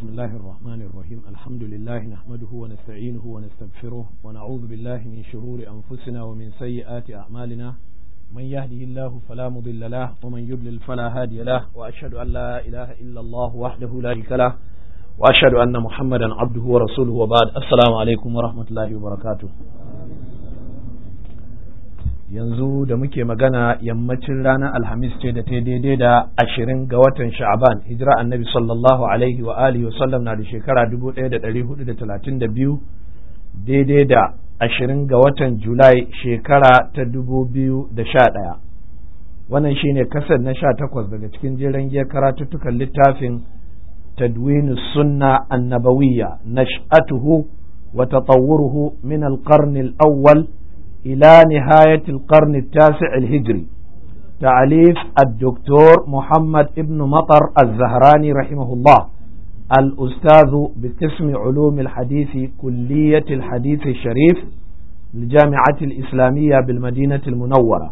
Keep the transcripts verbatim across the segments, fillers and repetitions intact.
بسم الله الرحمن الرحيم الحمد لله نحمده ونستعينه ونستغفره ونعوذ بالله من شرور أنفسنا ومن سيئات أعمالنا من يهده الله فلا مضل له ومن يضلل فلا هادي له وأشهد أن لا إله إلا الله وحده لا شريك له وأشهد أن محمدا عبده ورسوله وبعد السلام عليكم ورحمة الله وبركاته. yanzu da muke magana yammacin ranar alhamis ce da ta daidai da ashirin ga watan sha'aban hijira annabi sallallahu alaihi wa alihi wasallam na da shekara dubu ɗaya da ɗari hudu da talatin da biyu daidai da ashirin ga watan julai shekara ta dubu biyu da sha ɗaya. Wannan shine kasar na sha takwas daga cikin jeren giyar karatuttukan littafin tadwinu sunna annabawiyya nash'atuhu wa tatawwuruhu min al-qarn al-awwal إلى نهاية القرن التاسع الهجري تأليف الدكتور محمد ابن مطر الزهراني رحمه الله الأستاذ بقسم علوم الحديث كلية الحديث الشريف للجامعة الإسلامية بالمدينة المنورة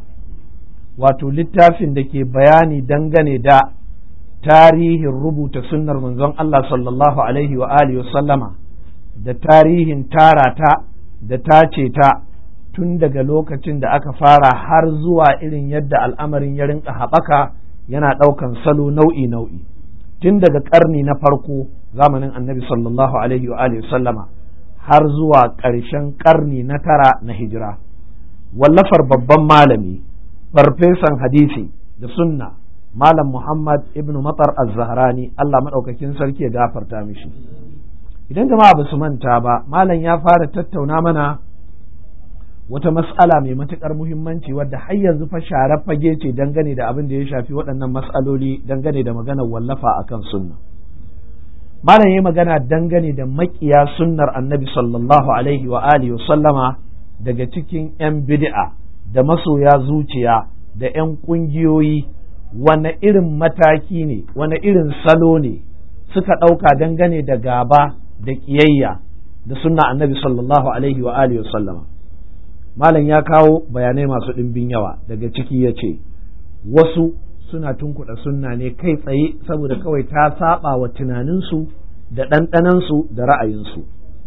وتلتاف دكي بياني دنغني دا تاريخ الربوت سنة منزون الله صلى الله عليه وآله وسلم دا تاريخ تارتا دا تاچتا tun daga lokacin da aka fara har zuwa irin yadda al'amarin ya rinka haɓaka yana ɗaukan salo nau'i nau'i tun daga ƙarni na farko zamanin annabi sallallahu alaihi wa alihi sallama har zuwa ƙarshen ƙarni na tara na hijira. Wallafar babban malami farfesan hadisi da sunna malam Muhammad ibn Matar az-Zahrani Allah maɗaukakin sarki ya gafarta mishi. Idan jama'a ba su manta ba malam ya fara tattauna mana wata mas'ala mai matuƙar muhimmanci wadda har yanzu fa sharar fage ce dangane da abin da ya shafi waɗannan mas'aloli dangane da maganar wallafa akan sunna. Malam yayi magana dangane da maƙiya sunnar Annabi sallallahu alaihi wa alihi sallama daga cikin ƴan bid'a da masoya zuciya da ƴan ƙungiyoyi wane irin mataki ne wane irin salo ne suka ɗauka dangane da gaba da ƙiyayya da sunna Annabi sallallahu alaihi wa alihi sallama. Malam ya kawo bayanai masu ɗimbin yawa daga ciki ya ce wasu suna tunkuɗa sunna ne kai tsaye saboda kawai ta saba wa tunaninsu da ɗanɗanansu da ra'ayinsu,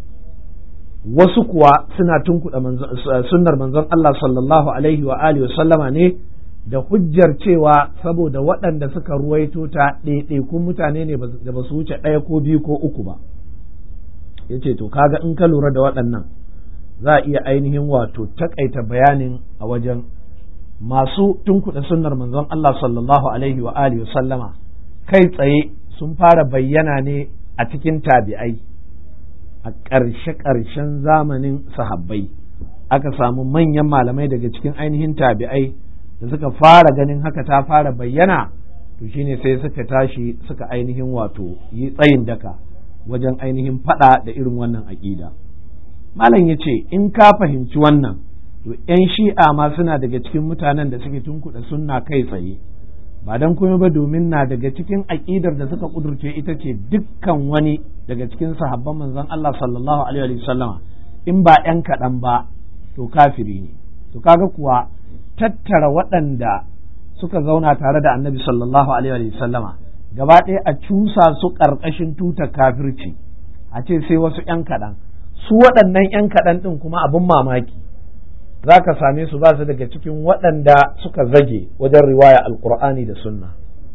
wasu kuwa suna tunkuɗa sunnar manzon Allah sallallahu alaihi wa alihi sallama ne da hujjar cewa saboda waɗanda suka ruwaito ta ɗaiɗaikun mutane ne da ba su wuce ɗaya ko biyu ko uku ba. Ya ce to kaga in ka lura da waɗannan za a iya ainihin wato takaita bayanin a wajen masu tunkuɗa sunnar manzon Allah sallallahu alaihi wa alihi sallama kai tsaye sun fara bayyana ne a cikin tabi'ai a ƙarshe-ƙarshen zamanin sahabbai aka samu manyan malamai daga cikin ainihin tabi'ai da suka fara ganin haka ta fara bayyana to shine sai suka tashi suka ainihin wato yi tsayin daka wajen ainihin faɗa da irin wannan aƙida. Malam ya ce in ka fahimci wannan to ‘yan shi'a ma suna daga cikin mutanen da suke tunkuɗa sunna kai tsaye ba don kuma ba domin na daga cikin aƙidar da suka ƙudurce ita ce dukkan wani daga cikin sahabban manzon Allah sallallahu alaihi wasallama in ba ‘yan kaɗan ba to kafiri ne. To kaga kuwa tattara waɗanda suka zauna tare da annabi sallallahu alaihi wasallama gaba ɗaya a cusa su ƙarƙashin tutar kafirci a ce sai wasu ‘yan kaɗan. Su waɗannan ‘yan kaɗan ɗin kuma abin mamaki za ka same su ba su daga cikin waɗanda suka zage wajen riwaya alƙur'ani da sunna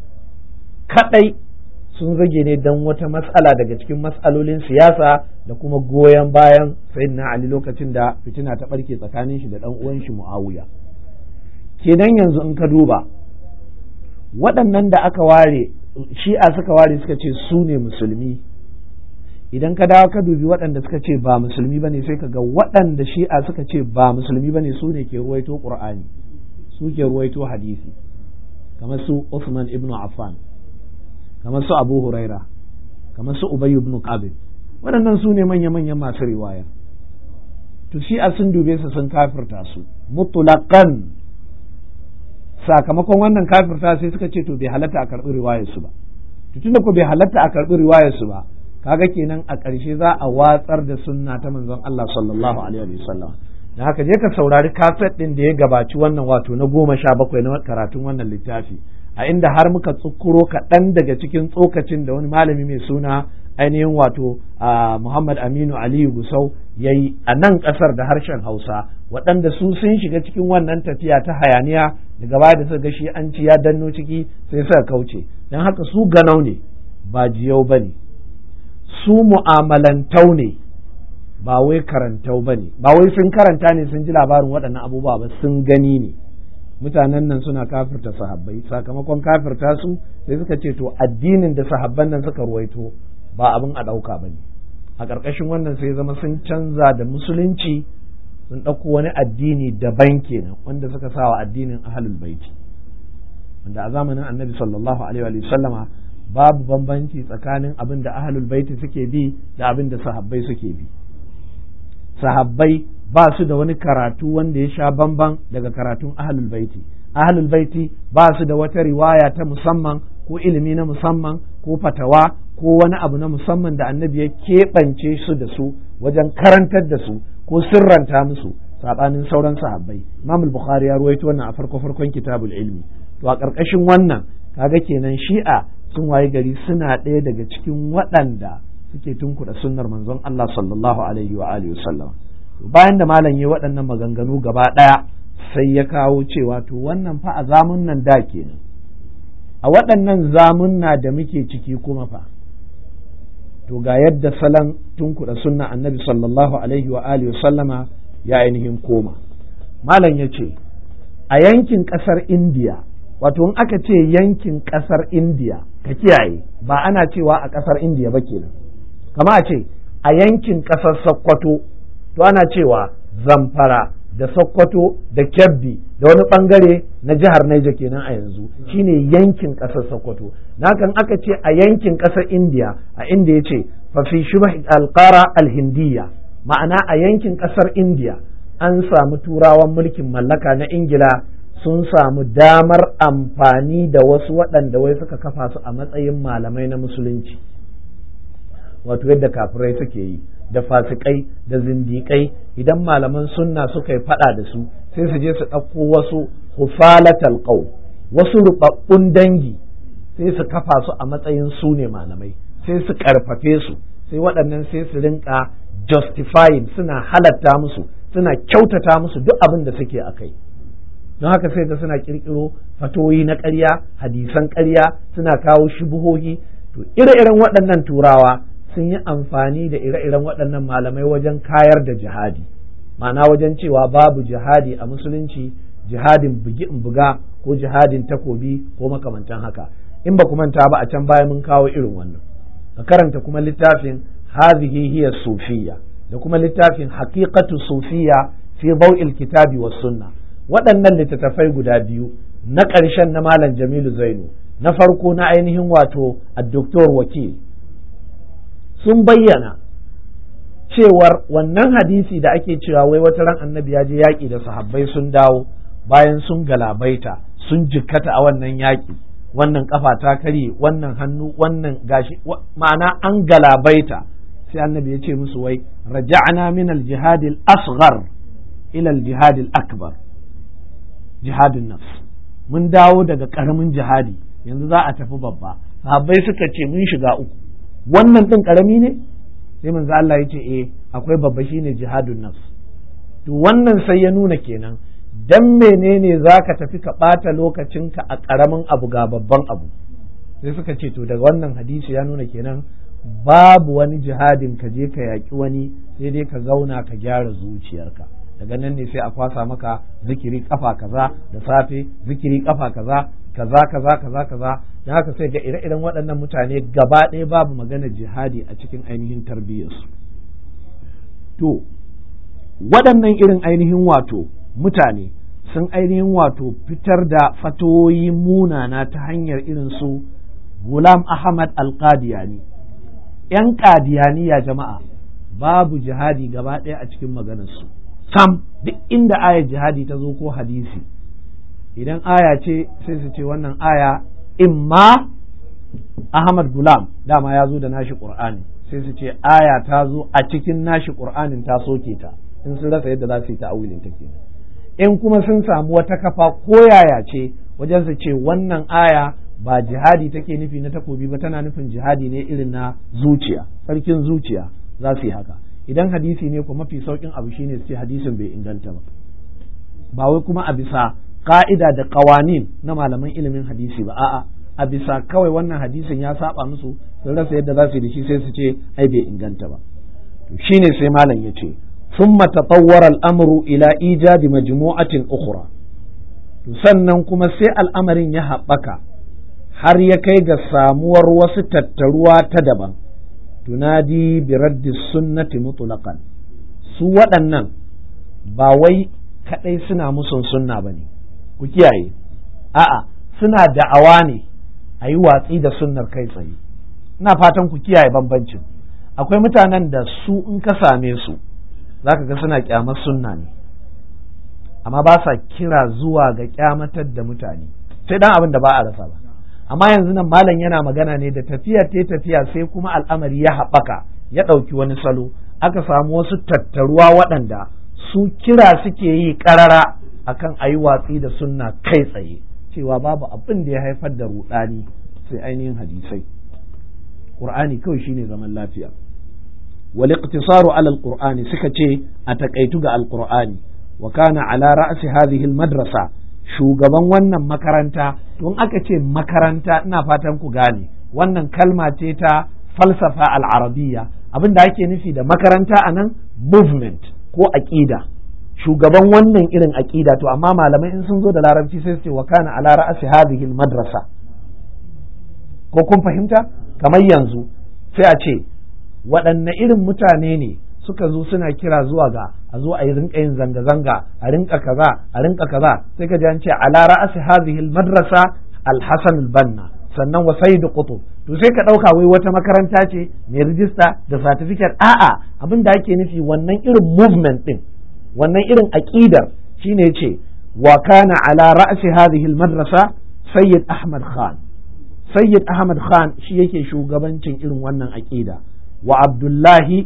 kaɗai sun zage ne don wata matsala daga cikin matsalolin siyasa da kuma goyon bayan sayyidina Ali lokacin da fitina ta ɓarke tsakanin shi da ɗan uwan shi Muawiya. Kenan yanzu in ka duba waɗannan da aka ware shi'a suka ware suka ce su ne musulmi, idan ka dawo ka dubi waɗanda suka ce ba musulmi bane sai ka ga waɗanda shi'a suka ce ba musulmi bane su ne ke ruwaito qur'ani su ke ruwaito hadisi kamar su Uthman ibn Affan kamar su Abu Huraira kamar su Ubay ibn Ka'b waɗannan su ne manya-manyan masu riwaya. To shi'a sun dube su sun kafirta su mutlaqan, sakamakon wannan kafirta sai suka ce to bai halatta a karɓi riwayar su ba. To tunda ko bai halatta a karɓi riwayar su ba kaga kenan a ƙarshe za a watsar da sunna ta manzon Allah sallallahu alaihi wa sallam. Da haka je ka saurari kaset din da ya gabaci wannan wato na goma sha bakwai na karatun wannan littafi a inda har muka tsukuro kaɗan daga cikin tsokacin da wani malami mai suna ainihin wato Muhammad Aminu Aliyu Gusau ya yi a nan ƙasar da harshen Hausa, waɗanda su sun shiga cikin wannan tafiya ta hayaniya daga baya da suka ga shi an ci ya danno ciki sai suka kauce, don haka su ganau ne ba jiyau ba ne, su mu'amalantau ne ba wai karantau ba ne, ba wai sun karanta ne sun ji labarin waɗannan abubuwa ba, sun gani ne. Mutanen nan suna kafirta sahabbai, sakamakon kafirta su sai suka ce to addinin da sahabban nan suka ruwaito ba abin a ɗauka ba ne. A ƙarƙashin wannan sai zama sun canza da musulunci sun ɗauko wani addini daban kenan wanda suka sa wa addinin ahlul baiti, wanda a zamanin annabi sallallahu alaihi wa sallama babu bambanci tsakanin abin da ahlul baiti suke bi da abin da sahabbai suke bi. Sahabbai ba su da wani karatu wanda ya sha bamban daga karatun ahlul baiti. Ahlul baiti ba su da wata riwaya ta musamman ko ilimi na musamman ko fatawa ko wani abu na musamman da annabi ya keɓance su da su wajen karantar da su ko sirranta musu saɓanin sauran sahabbai. Imam al-Bukhari ya ruwaito wannan a farko farkon kitabul ilmi. To a ƙarƙashin wannan kaga kenan Shi'a sun waye gari suna ɗaya daga cikin waɗanda suke tunkuɗa sunnar manzon Allah sallallahu alaihi wa alihi wasallam. Bayan da malam ya waɗannan maganganu gaba ɗaya sai ya kawo cewa to wannan fa a zamun nan da kenan, a waɗannan zamunna da muke ciki kuma fa to ga yadda salon tunkuɗa sunna annabi sallallahu alaihi wa alihi sallama ya ainihin koma. Malam ya ce a yankin ƙasar Indiya, wato in aka ce yankin ƙasar Indiya ka kiyaye ba ana cewa a ƙasar Indiya ba kenan, kama a ce a yankin ƙasar Sokoto to ana cewa Zamfara da Sokoto da Kebbi da wani bangare na jihar Niger kenan a yanzu shine yankin ƙasar Sokoto. Nakan aka ce a yankin ƙasar India, a inda ya ce fa fi shubah al-qara al-hindiyya, ma'ana a yankin ƙasar India an samu turawan mulkin mallaka na Ingila sun samu damar amfani da wasu waɗanda wai suka kafa su a matsayin malamai na musulunci, wato yadda kafirai suke yi da fasikai da zindiƙai. Idan malaman sunna suka yi faɗa da su sai su je su ɗauko wasu hufalatal qaw, wasu rubabbun dangi, sai su kafa su a matsayin su ne malamai, sai su karfafe su, sai waɗannan sai su rinka justifying, suna halatta musu, suna kyautata musu duk abin da suke a kai. Don haka sai ga suna kirkiro fatoyi na ƙarya, hadisan ƙarya, suna kawo shubuhohi. To ire-iren waɗannan turawa sun yi amfani da ire-iren waɗannan malamai wajen kayar da jihadi, ma'ana wajen cewa babu jihadi a musulunci, jihadin bugi in buga ko jihadin takobi ko makamantan haka. In ba ku manta ba a can baya mun kawo irin wannan, ka karanta kuma littafin hadhihi hiya sufiyya da kuma littafin haqiqatu sufiyya fi daw'il kitabi was sunna. Waɗannan littattafai guda biyu, na ƙarshen na malam Jamilu Zainu, na farko na ainihin wato ad-doktor Wakil, sun bayyana cewar wannan hadisi da ake cewa wai wata ran annabi ya je yaƙi da sahabbai sun dawo bayan sun galabaita sun jikkata a wannan yaƙi, wannan kafa ta karye, wannan hannu, wannan gashi, ma'ana an galabaita, sai annabi ya ce musu wai raja'na min al-jihad al-asghar ila al-jihad al-akbar, jihadun nafs, mun dawo daga karamin jihadi yanzu za a tafi babba. Sahabbai suka ce mun shiga uku, wannan ɗin ƙarami ne? Sai manzo Allah ya ce eh akwai babba shine jihadun nafs. To wannan sai ya nuna kenan dan menene zaka tafi ka ɓata lokacinka a ƙaramin abu ga babban abu. Sai suka ce to daga wannan hadisi ya nuna kenan babu wani jihadin ka je ka yaƙi wani, sai dai ka zauna ka gyara zuciyarka. Daga nan ne sai a kwasa maka zikiri kafa kaza da safe, zikiri kafa kaza kaza kaza kaza kaza. Da haka sai ga ire-iren waɗannan mutane gaba ɗaya babu magana jihadi a cikin ainihin tarbiyyarsu. To waɗannan irin ainihin wato mutane sun ainihin wato fitar da fatoyi munana ta hanyar irin su Gulam Ahmad Al-Qadiyani. ‘Yan Qadiyaniya jama'a babu jihadi gaba ɗaya a cikin maganarsu. Sam duk inda ayar jihadi ta zo ko hadisi, idan aya ce sai su ce wannan aya imma Ahmad Gulam dama ya zo da nashi Qur'ani, sai su ce aya ta zo a cikin nashi Qur'anin ta soke ta, in sun rasa yadda za su yi ta'awilin ta kenan. In kuma sun samu wata kafa ko yaya ce wajen su ce wannan aya ba jihadi take nufi na takobi ba, tana nufin jihadi ne irin na zuciya, sarkin zuciya za su yi haka. Idan hadisi ne kuma mafi saukin abu shine su ce hadisin bai inganta ba, ba wai kuma a bisa ka'ida da qawanin na malaman ilimin hadisi ba, a'a a bisa kawai wannan hadisin ya saba musu, sun rasa yadda za su yi da shi sai su ce ai bai inganta ba. To shine sai malam ya ce thumma tatawwara al-amru ila ijadi majmu'atin ukhra, to sannan kuma sai al'amarin ya haɓaka har ya kai ga samuwar wasu tattaruwa ta daban, tunadi bi raddi sunnati mutlaqan. Su waɗannan ba wai kaɗai suna musun sunna ba ne, ku kiyaye, a'a suna da'awa ne a yi watsi da sunnar kai tsaye. Ina fatan ku kiyaye bambancin. Akwai mutanen da su in ka same su za ka ga suna kyamar sunna ne, amma ba sa kira zuwa ga kyamatar da mutane, sai dan abin da ba a rasa ba. Amma yanzu nan malam yana magana ne da tafiya ta tafiya sai kuma al'amari ya haɓaka ya ɗauki wani salo, aka samu wasu tattaruwa waɗanda su kira suke yi ƙarara akan a yi watsi da sunna kai tsaye, cewa babu abin da ya haifar da ruɗani sai ainihin hadisai. Qur'ani kawai shine zaman lafiya. Wal iqtisaru ala al-Qur'ani suka ce a takaitu ga al-Qur'ani, wa kana ala ra'si hadhihi al-madrasa, shugaban wannan makaranta. Don aka ce makaranta ina fatan ku gane wannan kalma ce ta falsafa al-arabiyya, abin da ake nufi da makaranta anan movement ko aqida, shugaban wannan irin aqida. To amma malamai in sun zo da larabci sai su ce wa kana ala ra'si hadhihi al-madrasa, ko kun fahimta? Kamar yanzu sai a ce waɗanne irin mutane ne suka zo suna kira zuwa ga a zo a yi rinka yin zanga-zanga, a rinka kaza a rinka kaza, sai ka ji an ce ala ra'asi hadhihi al-madrasa al-Hasan al-Banna, sannan wa Sayyid Qutb. To sai ka dauka wai wata makaranta ce mai rijista da certificate, a'a abin da ake nufi wannan irin movement din, wannan irin aqidar shine yace wa kana ala ra'si hadhihi al-madrasa Sayyid Ahmad Khan. Sayyid Ahmad Khan shi yake shugabancin irin wannan aqida, wa Abdullahi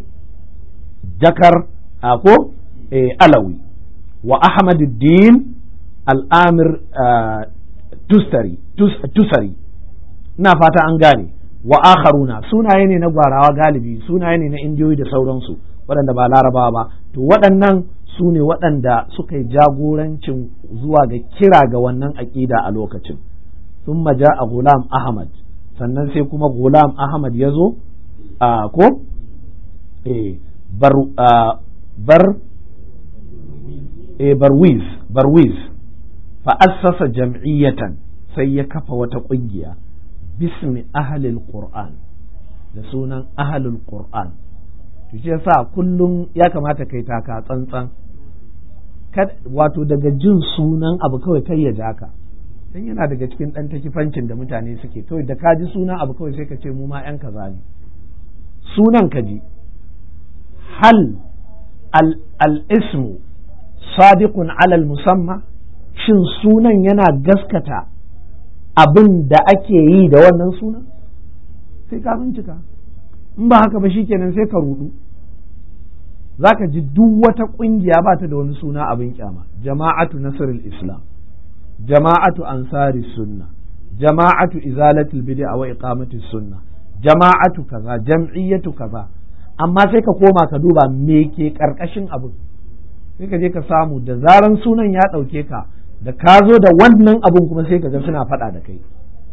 Jakar ko eh, Alawi, wa Ahmaduddin Al-Amir uh, Tusari tus, Tusari ina fata an gane, wa akharuna sunaye ne na gwarawa galibi, sunaye ne na indiyoyi da sauransu waɗanda ba larabawa ba. To waɗannan su ne waɗanda suka yi jagorancin zuwa ga kira ga wannan aƙida a lokacin. Thumma ja'a Ghulam Ahmad, sannan sai kuma Ghulam Ahmad ya zo a ko eh bar bar eh barwiz barwiz fa assasa jam'iyatan, sai ya kafa wata kungiya bismi ahlil qur'an, da sunan ahlul qur'an. to shi yasa kullum ya kamata kai taka tsantsan, wato daga jin sunan abu kawai kai ya ja ka, dan yana daga cikin dan takifancin da mutane suke, kawai da ka ji sunan abu kawai sai ka ce mu ma yan kaza ne. Sunan ka ji hal al-ismu sadiqun ala al-musamma, shin sunan yana gaskata abin da ake yi da wannan sunan? Sai ka bincika, in ba haka ba shikenan sai ka rudu. Zaka ji duk wata kungiya ba ta da wani suna abin kyama, jama'atu nasrul islam, jama'atu ansari sunna, jama'atu izalatul bid'a wa iqamatis sunna, jama'atu kaza, jam'iyyatu kaza. Amma sai ka koma ka duba me ke karkashin abin, sai ka je ka samu da zaran sunan ya ɗauke ka, da ka zo da wannan abin kuma sai ka ga suna faɗa da kai.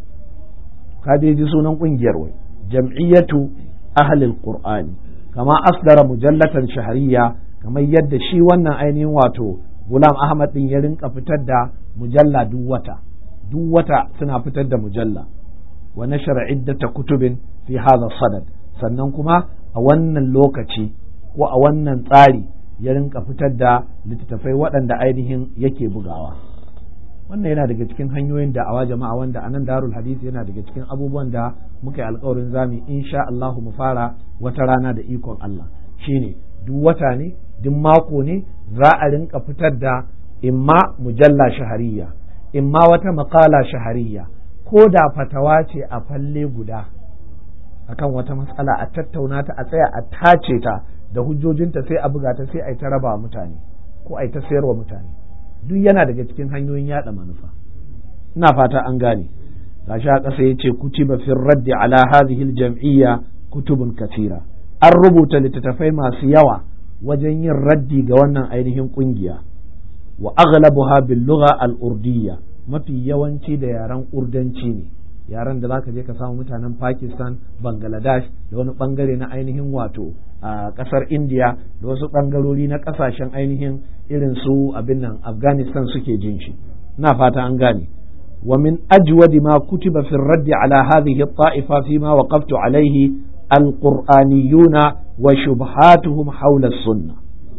Ka dai ji sunan ƙungiyar wai jam'iyyatu ahlil qur'ani, kama asdara mujallatan shahriya, kamar yadda shi wannan ainihin wato Gulam Ahmad din ya rinka fitar da mujalla duk wata duk wata suna fitar da mujalla, wa nashara iddata kutubin fi hadha sadad, sannan kuma a wannan lokaci ko a wannan tsari ya rinka fitar da littattafai waɗanda ainihin yake bugawa. Wannan yana daga cikin hanyoyin da'awa jama'a, wanda a nan Darul Hadith yana daga cikin abubuwan da muka yi alƙawarin zami insha Allah mu fara wata rana da ikon Allah, shine duk wata ne duk mako ne za a rinka fitar da imma mujalla shahariya, imma wata maƙala shahariya, ko da fatawa ce a falle guda akan wata matsala, a tattauna ta, a tsaya a tace ta da hujjojinta, sai a buga ta, sai a yi ta raba mutane ko a yi ta sayarwa mutane. Duk yana daga cikin hanyoyin yada manufa. Ina fata an gane. gashi a ƙasa yace kutiba fi raddi ala hadhihi al-jam'iyya kutubun kathira, an rubuta littattafai masu yawa wajen yin raddi ga wannan ainihin kungiya, wa aghlabuha bil lugha al-urdiyya, mafi yawanci da yaren urdanci ne, yaren da zaka je ka samu mutanen Pakistan, Bangladesh da wani bangare na ainihin wato a kasar India da wasu bangarori na kasashen ainihin irin su abin nan Afghanistan suke jin shi. ina fata an gane. wa min ajwadi ma kutiba fi ar-radd ala hadhihi at-ta'ifa fi ma waqaftu alayhi al-qur'aniyuna wa shubhatuhum hawla as-sunnah.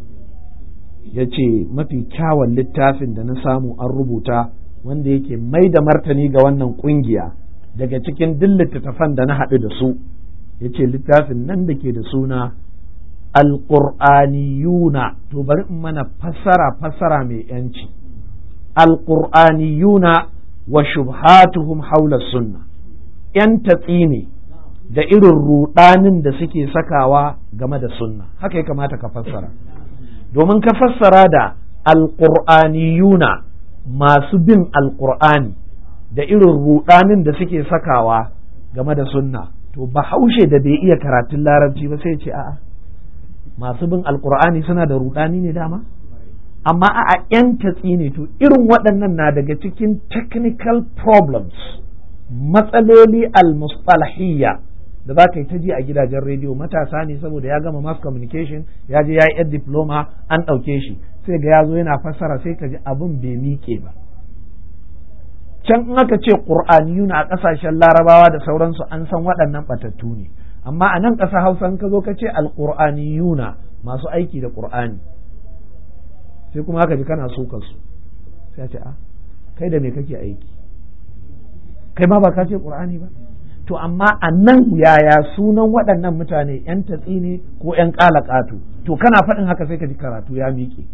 yace mafi kyawun littafin da na samu an rubuta wanda yake mai da martani ga wannan kungiya daga cikin duk littattafan da na haɗu da su, yace littafin nan da ke da suna Al-Qur'aniyuna. To bari in mana fassara fassara mai yanci. Al-Qur'aniyuna wa shubhatuhum hawla sunna. Yan tatsi ne da irin rudanin da suke sakawa game da sunna, haka ya kamata ka fassara. Domin ka fassara da Al-Qur'aniyuna, masu bin Al-Qur'ani, da irin rudanin da suke sakawa game da sunna, to bahaushe da bai iya karatun larabci ba sai ce a'a masu bin Alqur'ani suna da rudani ne dama, amma a'a yan tatsi ne. To irin waɗannan na daga cikin technical problems, matsaloli al-mustalahiyya da za ka yi ta ji a gidajen rediyo. Matasa ne saboda ya gama mass communication, ya je ya yi diploma, an ɗauke shi, sai ga ya zo yana fassara, sai ka ji abin bai miƙe ba. Can in aka ce ƙur'aniyuna a ƙasashen larabawa da sauransu an san waɗannan ɓatattu ne, amma a nan ƙasa hausa in ka zo ka ce alƙur'aniyuna, masu aiki da ƙur'ani, sai kuma aka ji kana suka su, sai ce a kai da me kake aiki, kai ma ba ka ce ƙur'ani ba. To amma a nan yaya sunan waɗannan mutane, yan tatsi ne ko yan ƙalaƙatu? To kana faɗin haka sai ka ji karatu ya miƙe.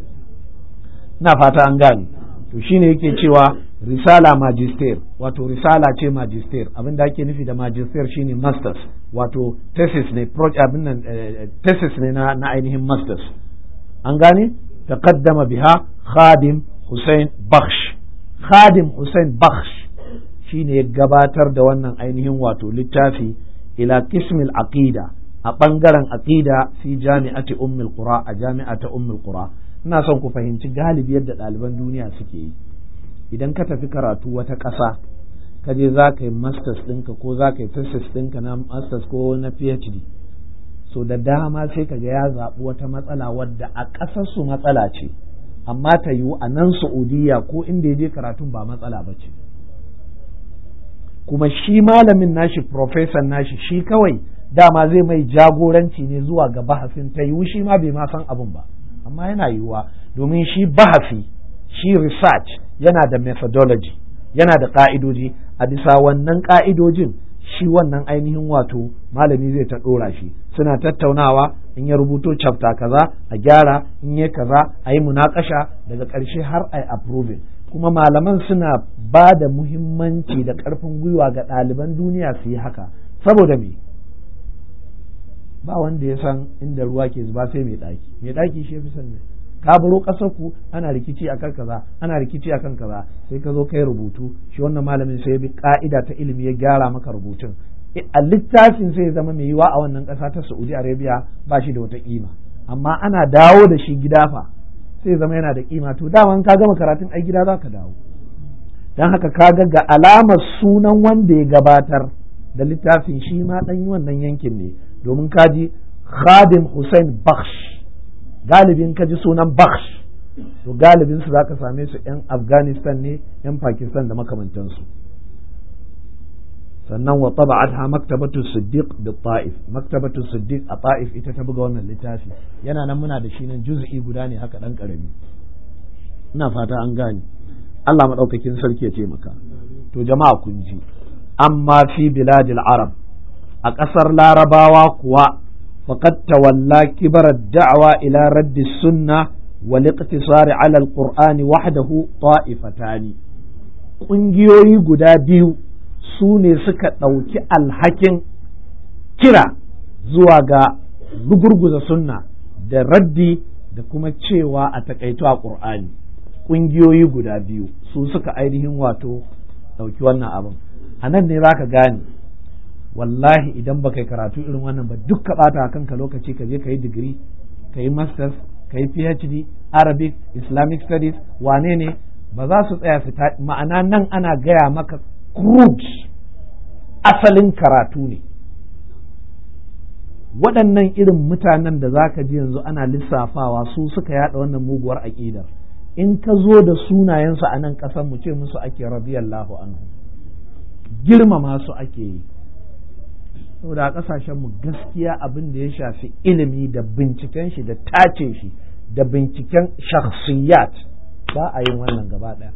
Na fata an gane. To shine yake cewa risala magister, wato risala ce magister. Abin da ake nufi da magister shine masters, wato thesis ne, abin nan thesis ne na, na ainihin masters. An gane? Taqaddama biha Khadim Hussein Bakhsh. Khadim Hussein Bakhsh shine ya gabatar da wannan ainihin wato littafi ila qismil aqida, a bangaren aqida fi jami'ati ummul qura, a jami'ata ummul qura. Ina son ku fahimci galibi yadda ɗaliban duniya suke yi. Idan ka tafi karatu wata ƙasa, ka je za ka yi masters ɗinka ko za ka yi thesis ɗinka na masters ko na PhD, so da dama sai ka ga ya zaɓi wata matsala wadda a ƙasarsu matsala ce, amma ta yiwu a nan Saudiya ko inda ya je karatun ba matsala ba ce. Kuma shi malamin nashi, professor nashi, shi kawai dama zai mai jagoranci ne zuwa ga bahasin, ta yiwu shi ma bai ma san abin ba, amma yana yiwuwa, domin shi bahasi, shi research yana da methodology, yana da ka'idoji. A bisa wannan ka'idojin shi wannan ainihin wato malami zai ta ɗora shi, suna tattaunawa, in ya rubuto chapter kaza a gyara, in yi kaza a yi munakasha, daga ƙarshe har a yi approving. Kuma malaman suna ba da muhimmanci da ƙarfin gwiwa ga ɗaliban duniya su yi haka, saboda me? Ba wanda ya san inda ruwa ke zuba sai mai ɗaki, mai ɗaki shi ya fi sannan. Ka baro ƙasar ku ana rikici akan kaza, ana rikici akan kaza, sai ka zo kai rubutu, shi wannan malamin sai ya bi ka'ida ta ilimi ya gyara maka rubutun. A littafin sai ya zama mai yiwa a wannan ƙasa ta Saudi Arabia ba shi da wata kima, amma ana dawo da shi gida fa sai zama yana da kima. To daman ka gama karatun ai gida za ka dawo. Don haka ka ga ga alamar sunan wanda ya gabatar da littafin shi ma ɗan wannan yankin ne, domin kaji Khadim Hussein Bakhsh. Galibin kaji sunan Bakhsh, to galibin su zaka same su yan Afghanistan ne, yan Pakistan da makamantansu. Sannan wa tab'atha maktabatu Siddiq bi Ta'if, maktabatu Siddiq a Ta'if ita ta buga wannan littafi. Yana nan muna da shi nan juz'i guda ne haka dan karami. Ina fata an gane. Allah madaukakin sarki ya taimaka. To jama'a kun ji, amma fi biladil arab, a ƙasar larabawa kuwa faqad tawalla kibar ad-da'wa ila radd as-sunnah wal iqtisar 'ala al-qur'ani wahdahu ta'ifatani. Ƙungiyoyi guda biyu su ne suka ɗauki alhakin kira zuwa ga gugurguza sunna da raddi da kuma cewa a takaito a ƙur'ani. Ƙungiyoyi guda biyu su suka ainihin wato ɗauki wannan abin. a nan ne za ka gane wallahi idan ba kai karatu irin wannan ba duk ka ɓata kanka lokaci ka je ka yi digiri ka yi masters ka yi phd arabic islamic studies wane ne ba za su tsaya su ma'ana nan ana gaya maka crude asalin karatu ne. Waɗannan irin mutanen da za ka ji yanzu ana lissafawa su suka yada wannan muguwar aƙidar, in ka zo da sunayensu a nan ƙasar mu ce musu ake radiyallahu anhu, girmama su ake yi. Saboda a ƙasashenmu gaskiya abin da ya shafi ilimi da binciken shi da tace shi da binciken shakhsiyat ba a yin wannan gaba ɗaya.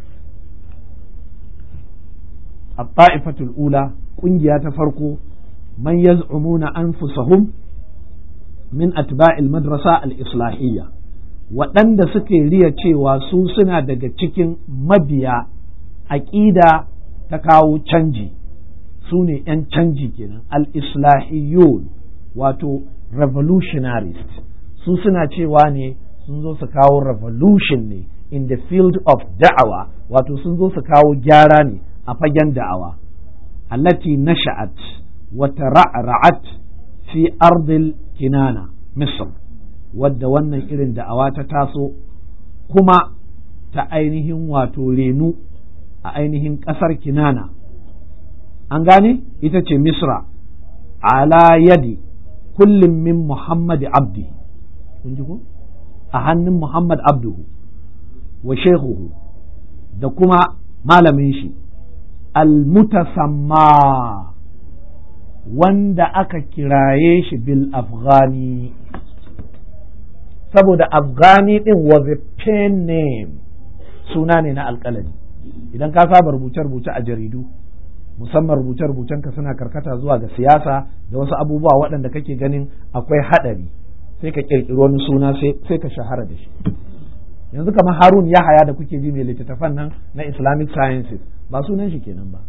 A ta'ifatul ula, ƙungiya ta farko, man yaz'umuna anfusahum min atba'il madrasa al-islahiyya, waɗanda suke riya cewa su suna daga cikin mabiya aƙida ta kawo canji, su ne ‘yan canji kenan, al-islahiyyun, wato revolutionaries. Su suna cewa ne sun zo su kawo revolution ne in the field of da'awa, wato sun zo su kawo gyara ne a fagen da'awa, allati nasha'at wa tara'ra'at fi ardil kinana misr, wadda wannan irin da'awa ta taso kuma ta ainihin wato renu a ainihin ƙasar kinana, an gane ita ce misra, ala yadi kullum min muhammad abdi, kun ji ko a hannun muhammad abduhu wa shekuhu da kuma malamin shi al-mutasamma, wanda aka kiraye shi bil afghani, saboda afghani din was a pen name, suna ne na alƙalami. Idan ka saba rubuce-rubuce a jaridu, musamman rubuce-rubucen ka suna karkata zuwa ga siyasa da wasu abubuwa waɗanda kake ganin akwai haɗari, sai ka ƙirƙiri wani suna sai ka shahara da shi. Yanzu kamar Harun Yahaya da kuke ji mai littattafan nan na Islamic Sciences, ba sunan shi kenan ba,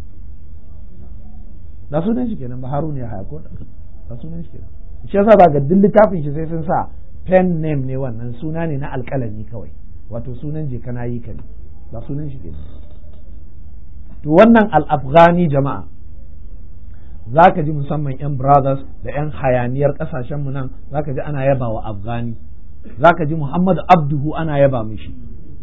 ba sunan shi kenan ba Harun Yahaya ko ba sunan shi kenan. Shi yasa ba ga duk littafin shi sai sun sa pen name ne, wannan suna ne na alƙalami kawai, wato sunan je kana yi ka ne, ba sunan shi kenan. To wannan al-afghani jama'a, za ka ji musamman 'yan brothers da 'yan hayaniyar ƙasashenmu nan, za ka ji ana yaba wa afghani, za ka ji Muhammad Abduhu ana yaba mishi.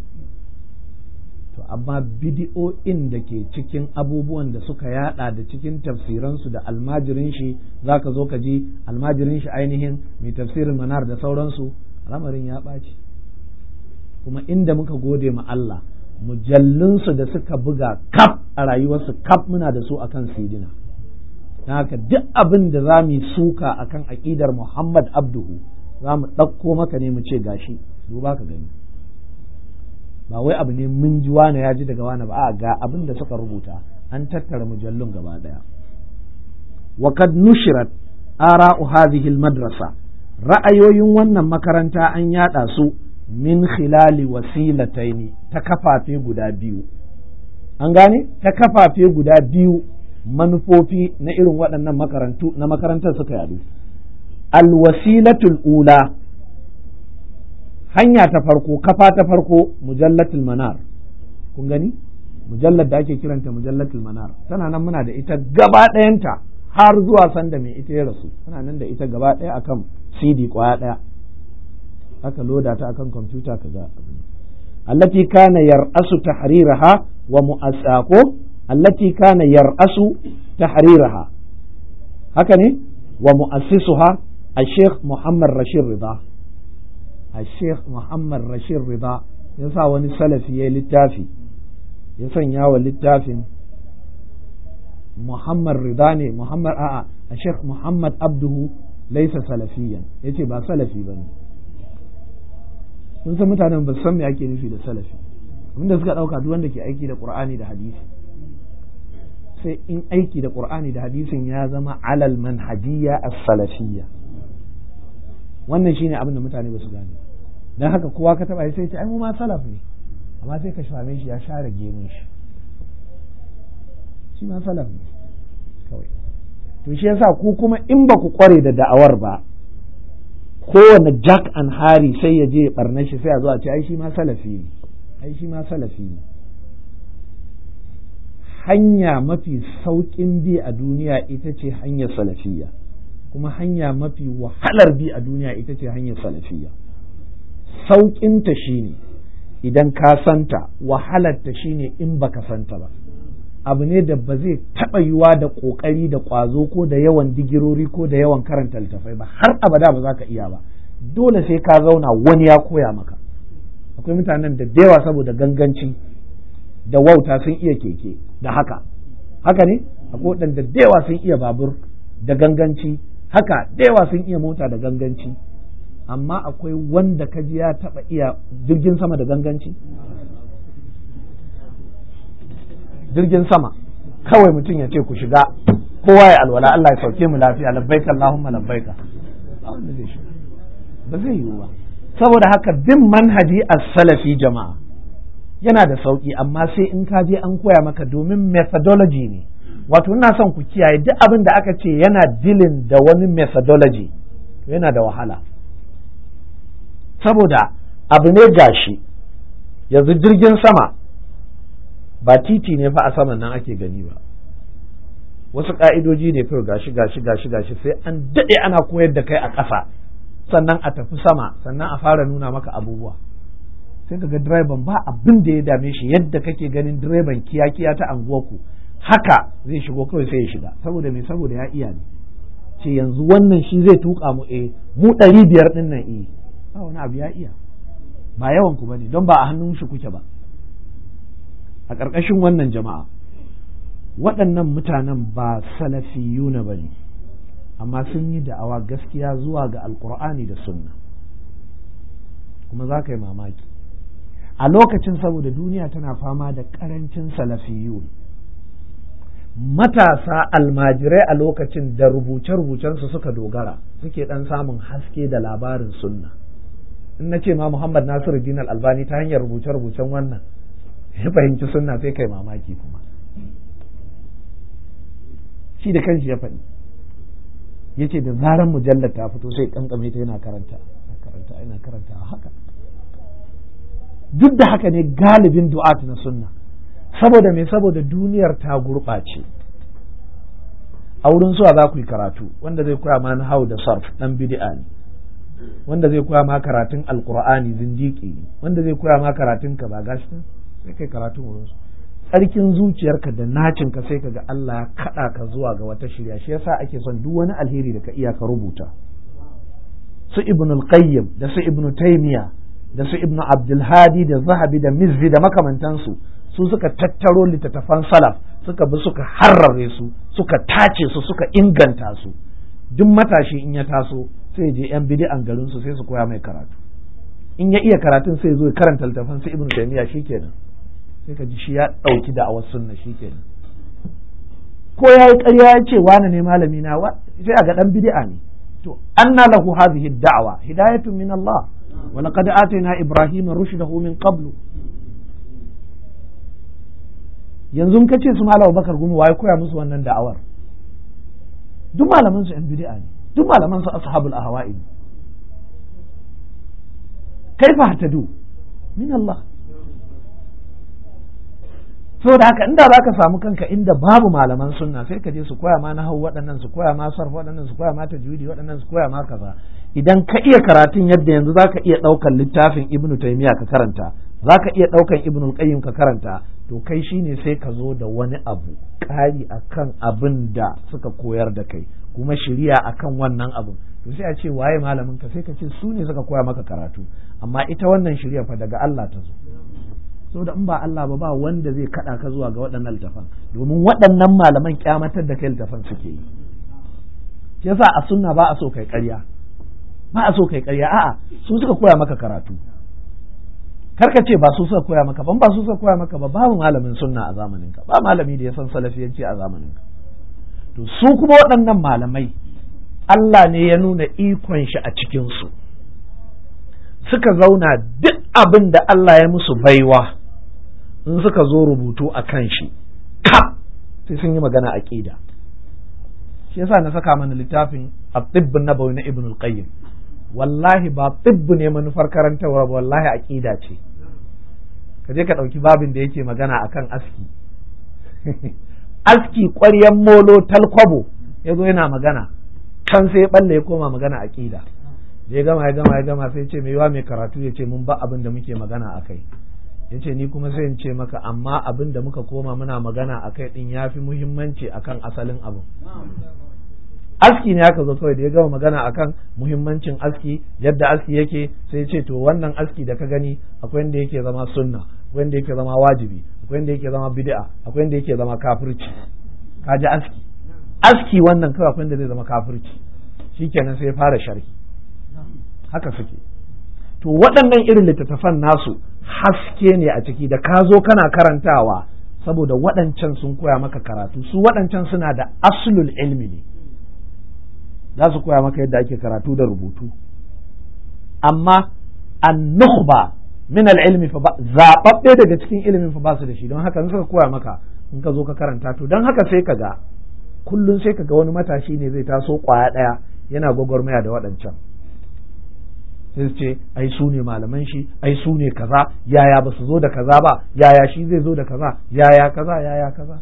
To amma bidiyo'in da ke cikin abubuwan da suka yada da cikin tafsiransu da almajirin shi, za ka zo ka ji almajirin shi ainihin mai tafsirin manar da sauransu, lamarin ya ɓaci. Kuma inda muka gode ma Allah, mujallunsu da suka buga kaf a rayuwarsu kaf muna da su akan sidina. Na haka duk abin da za mu yi suka akan aƙidar Muhammad Abduhu, za mu ɗauko maka ne mu ce gashi, duba ka gani. Ba wai abu ne mun ji wane ya ji daga wane ba, a ga abin da suka rubuta, an tattara mujallun gaba ɗaya. Wa kad nushirat ara'u hadhihi madrasa, ra'ayoyin wannan makaranta an yada su min khilali wasilataini, ta kafafe guda biyu. An gane? Ta kafafe guda biyu manufofi na irin waɗannan makarantu na makarantar suka yadu. Alwasilatul ula, hanya ta farko, kafa ta farko, mujallatul manar. Kun gani? Mujallar da ake kiranta mujallatul manar, tana nan muna da ita gaba ɗayanta har zuwa sanda mai ita ya rasu, tana nan da ita gaba ɗaya akan C D kwaya ɗaya, aka loda ta akan kwamfuta ka ga abin. Allati kana yar'asu tahriraha wa mu'assaqo, allati kana yar'asu tahriraha, haka ne, wa mu'assisuha الشيخ محمد رشيد رضا. الشيخ محمد رشيد رضا yasa wani salafi ya littafi ya sanya wa littafin Muhammad Rida ne, Muhammad a'a a Sheikh Muhammad Abduhu laisa salafiyan, yace ba salafi bane. Sun san mutanen ba san me ake nufi da salafi, abinda suka dauka duk wanda ke aiki da Qur'ani da hadisi, sai in aiki da Qur'ani da hadisin ya zama alal manhajiyya as-salafiyya. Wannan shine abin da mutane ba su gane. Dan haka kowa ka taba sai ce ai mu ma salaf ne, amma sai ka shame shi ya share gemun shi, shi ma salaf ne kawai. To shi yasa ku kuma in ba ku kware da da'awar ba, kowane Jack and Harry sai ya je ya barna shi, sai a zo a ce ai shi ma salafi ne, ai shi ma salafi ne. hanya mafi sauƙin bi a duniya ita ce hanyar salafiyya, kuma hanya mafi wahalar bi a duniya ita ce hanyar salafiyya. Sauƙinta shine idan ka santa, wahalarta shine in baka santa ba. Abu ne da ba zai taɓa yiwa da ƙoƙari da ƙwazo ko da yawan digirori ko da yawan karanta littafai ba, har abada ba za ka iya ba. Dole sai ka zauna wani ya koya maka. Akwai mutanen da da yawa saboda ganganci da wauta sun iya keke da haka haka ne. Akwai waɗanda da yawa sun iya babur da ganganci haka, da yawa sun iya mota da ganganci. Amma akwai wanda kaji ya taɓa iya jirgin sama da ganganci. Jirgin sama kawai mutum ya ce ku shiga, kowa ya alwala, Allah ya sauke mu lafiya, labbaika Allahumma labbaika, ba wanda zai shiga, ba zai yiwu ba. Saboda haka bin manhaji as-salafi jama'a yana da sauki, amma sai in ka je an koya maka, domin methodology ne. Wato ina son ku kiyaye duk abin da aka ce yana dealing da wani methodology to yana da wahala, saboda abu ne gashi yanzu jirgin sama ba titi ne fa a saman nan ake gani ba, wasu ka'idoji ne kawai gashi gashi gashi gashi sai an daɗe ana koyar da kai a ƙasa sannan a tafi sama, sannan a fara nuna maka abubuwa. Sai ka ga direban ba abin da ya dame shi, yadda kake ganin direban kiya-kiya ta anguwarku haka zai shigo kawai sai ya shiga. Saboda me? Saboda ya iya ne. Ce yanzu wannan shi zai tuka mu, eh mu ɗari biyar ɗin nan, eh ba wani abu, ya iya. Ba yawan ku bane, don ba a hannun shi kuke ba. A ƙarƙashin wannan jama'a, waɗannan mutanen ba salafiyuna ba ne, amma sun yi da'awa gaskiya zuwa ga alkur'ani da sunna. Kuma za ka yi mamaki a lokacin, saboda duniya tana fama da ƙarancin salafiyun, matasa almajirai a lokacin da rubuce-rubucensu suka dogara, suke ɗan samun haske da labarin sunna. In na ce ma Muhammad Nasiruddin Al-Albani ta hanyar rubuce-rubucen wannan ya fahimci sunna, sai kai mamaki. Kuma shi da kanshi ya faɗi, ya ce da zaran mujallar ta fito sai kankame ta yana karanta karanta yana karanta haka. Duk da haka ne galibin du'at na sunna, saboda me? Saboda duniyar ta gurɓace. A wurin suwa za ku yi karatu, wanda zai koya ma nahwu da sarf dan bid'a ne, wanda zai koya ma karatun alqur'ani zindiki ne, wanda zai koya ma karatun ka ba gashi sai kai karatun wurin su. Tsarkin zuciyarka da nacinka sai ka ga Allah ya kaɗa ka zuwa ga wata shirya. Shi yasa ake son duk wani alheri da ka iya ka rubuta. Su Ibn al-Qayyim da su Ibn Taymiyyah da su Ibn Abdul Hadi da Zahabi da Mizzi da makamantansu, su suka tattaro littattafan salaf, suka bi suka harrare su, suka tace su, suka inganta su. Duk matashi in ya taso sai je yan bid'an garin su sai su koya mai karatu. In ya iya karatun sai zo ya karanta littattafan su Ibn Taymiyyah, shikenan. Sai ka ji shi ya ɗauki da'awar sunna, shi kenan. Ko ya yi ƙarya ya ce wani ne malami na, sai a ga ɗan bid'a ne. To anna lahu hadhihi da'wa hidayatun min Allah wa laqad atayna Ibrahima rushdahu min qablu. Yanzu ka ce su Malam Bakar Gumi waye koya musu wannan da'awar? Duk malaman su ɗan bid'a ne, duk malaman su ashabul ahwa'i ne. Kaifa hatadu min Allah. Saboda haka inda za ka samu kanka inda babu malaman sunna, sai ka je su koya ma nahwu, waɗannan su koya ma sarf, waɗannan su koya ma tajwidi, waɗannan su koya ma kaza. Idan ka iya karatun yadda yanzu za ka iya ɗaukan littafin Ibn Taymiyyah ka karanta, za ka iya ɗaukan Ibn al-Qayyim ka karanta, to kai shine sai ka zo da wani abu ƙari akan abin da suka koyar da kai, kuma shiriya akan wannan abin. To sai a ce waye malamin ka, sai ka ce su ne suka koya maka karatu, amma ita wannan shiriya fa daga Allah ta zo. Saboda in ba Allah ba ba wanda zai kada ka zuwa ga waɗannan littafan, domin waɗannan malaman kyamatar da kai littafan suke yi. Yasa a sunna ba a so kai ƙarya, ba a so kai ƙarya, a'a su suka koya maka karatu. Karka ce ba su suka koya maka, ban ba su suka koya maka ba, babu malamin sunna a zamanin ka, ba malami da ya san salafiyanci a zamanin ka. To su kuma waɗannan malamai Allah ne ya nuna ikon shi a cikin su, suka zauna duk abin da Allah ya musu baiwa in suka zo rubutu a kan shi kaf sai sun yi magana aqida. Shi yasa na saka mana littafin at-tibb an-nabawi na Ibn al-Qayyim. Wallahi ba tibb ne manufar karantawa ba, wallahi aqida ce. Ka je ka dauki babin da yake magana akan aski, aski ƙwaryan molo talkwabo ya zo yana magana can sai ya balle ya koma magana aqida da ya gama ya gama ya gama sai ce mai yawa mai karatu ya ce mun ba abin da muke magana akai ya ce ni kuma sai in ce maka amma abin da muka koma muna magana akai din ya fi muhimmanci akan asalin abin aski ne aka zo kawai da ya gama magana akan muhimmancin aski yadda aski yake sai ce to wannan aski da ka gani akwai wanda yake zama sunna akwai wanda yake zama wajibi akwai wanda yake zama bid'a akwai wanda yake zama kafirci kaji aski aski wannan kawai akwai wanda zai zama kafirci shikenan sai ya fara sharhi haka suke to waɗannan irin littattafan nasu haske ne a ciki da ka zo kana karantawa saboda waɗancan sun koya maka karatu su waɗancan suna da aslul ilmi ne za su koya maka yadda ake karatu da rubutu amma an-nukhba min al-ilmi fa zababbe daga cikin ilimin fa ba su da shi don haka in suka koya maka in ka zo ka karanta to don haka sai ka ga kullun sai ka ga wani matashi ne zai taso kwaya daya yana gwagwarmaya da waɗancan sai su ce ai su ne malaman shi ai su ne kaza yaya ba su zo da kaza ba yaya shi zai zo da kaza yaya kaza yaya kaza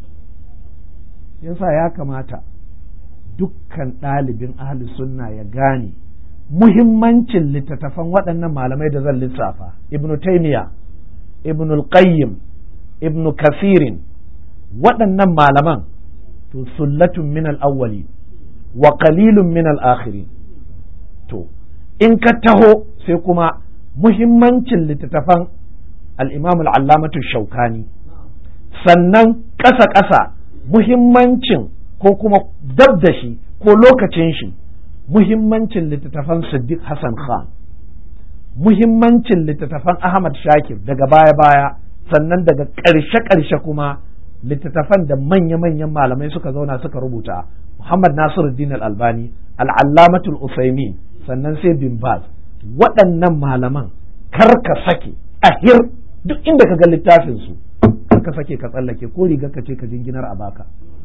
yasa ya kamata dukkan ɗalibin ahli sunna ya gane muhimmancin littattafan waɗannan malamai da zan lissafa ibnu taymiya ibnu al-qayyim ibnu kasirin waɗannan malaman to sullatun min al-awwali wa qalilun min al-akhirin to in ka taho sai kuma muhimmancin littattafan al-imam al-allamatu shaukani sannan ƙasa-ƙasa muhimmancin ko kuma dab da shi ko lokacin shi muhimmancin littattafan Siddiq Hassan Khan muhimmancin littattafan Ahmad Shakir daga baya-baya sannan daga ƙarshe-ƙarshe kuma littattafan da manya-manyan malamai suka zauna suka rubuta Muhammad Nasiruddin Al-Albani Al-Allamatul Usaimin sannan sai Bin Baz waɗannan malaman kar ka sake ahir duk inda ka ga littafin su kar ka sake ka tsallake ko riga ka ce ka jinginar a baka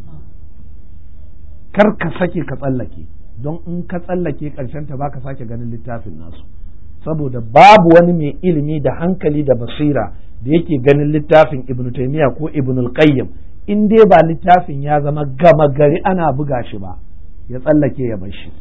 kar ka sake ka tsallake don in ka tsallake ƙarshen ta baka sake ganin littafin nasu saboda babu wani mai ilimi da hankali da basira da yake ganin littafin Ibn Taymiyyah ko Ibn al-Qayyim in dai ba littafin ya zama gama gari ana buga shi ba ya tsallake ya bar shi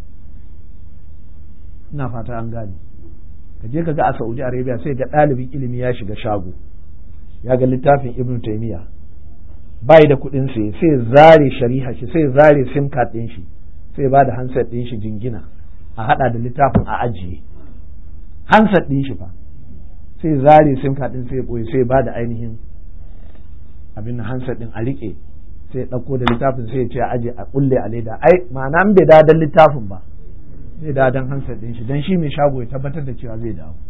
ina fata an gane ka je ka ga a Saudi Arabia sai ga ɗalibin ilimi ya shiga shago ya ga littafin Ibn Taymiyyah bai da kuɗin sai sai zare shari'a shi sai zare sim card ɗin shi sai ba da handset ɗin shi jingina a hada da littafin a ajiye handset ɗin shi fa sai zare sim card ɗin sai boye sai ba da ainihin abin handset ɗin a rike sai ɗauko da littafin sai ya ce a aje a kulle a leda ai ma'ana bai da dan littafin ba zai da dan handset ɗin shi dan shi mai shago ya tabbatar da cewa zai dawo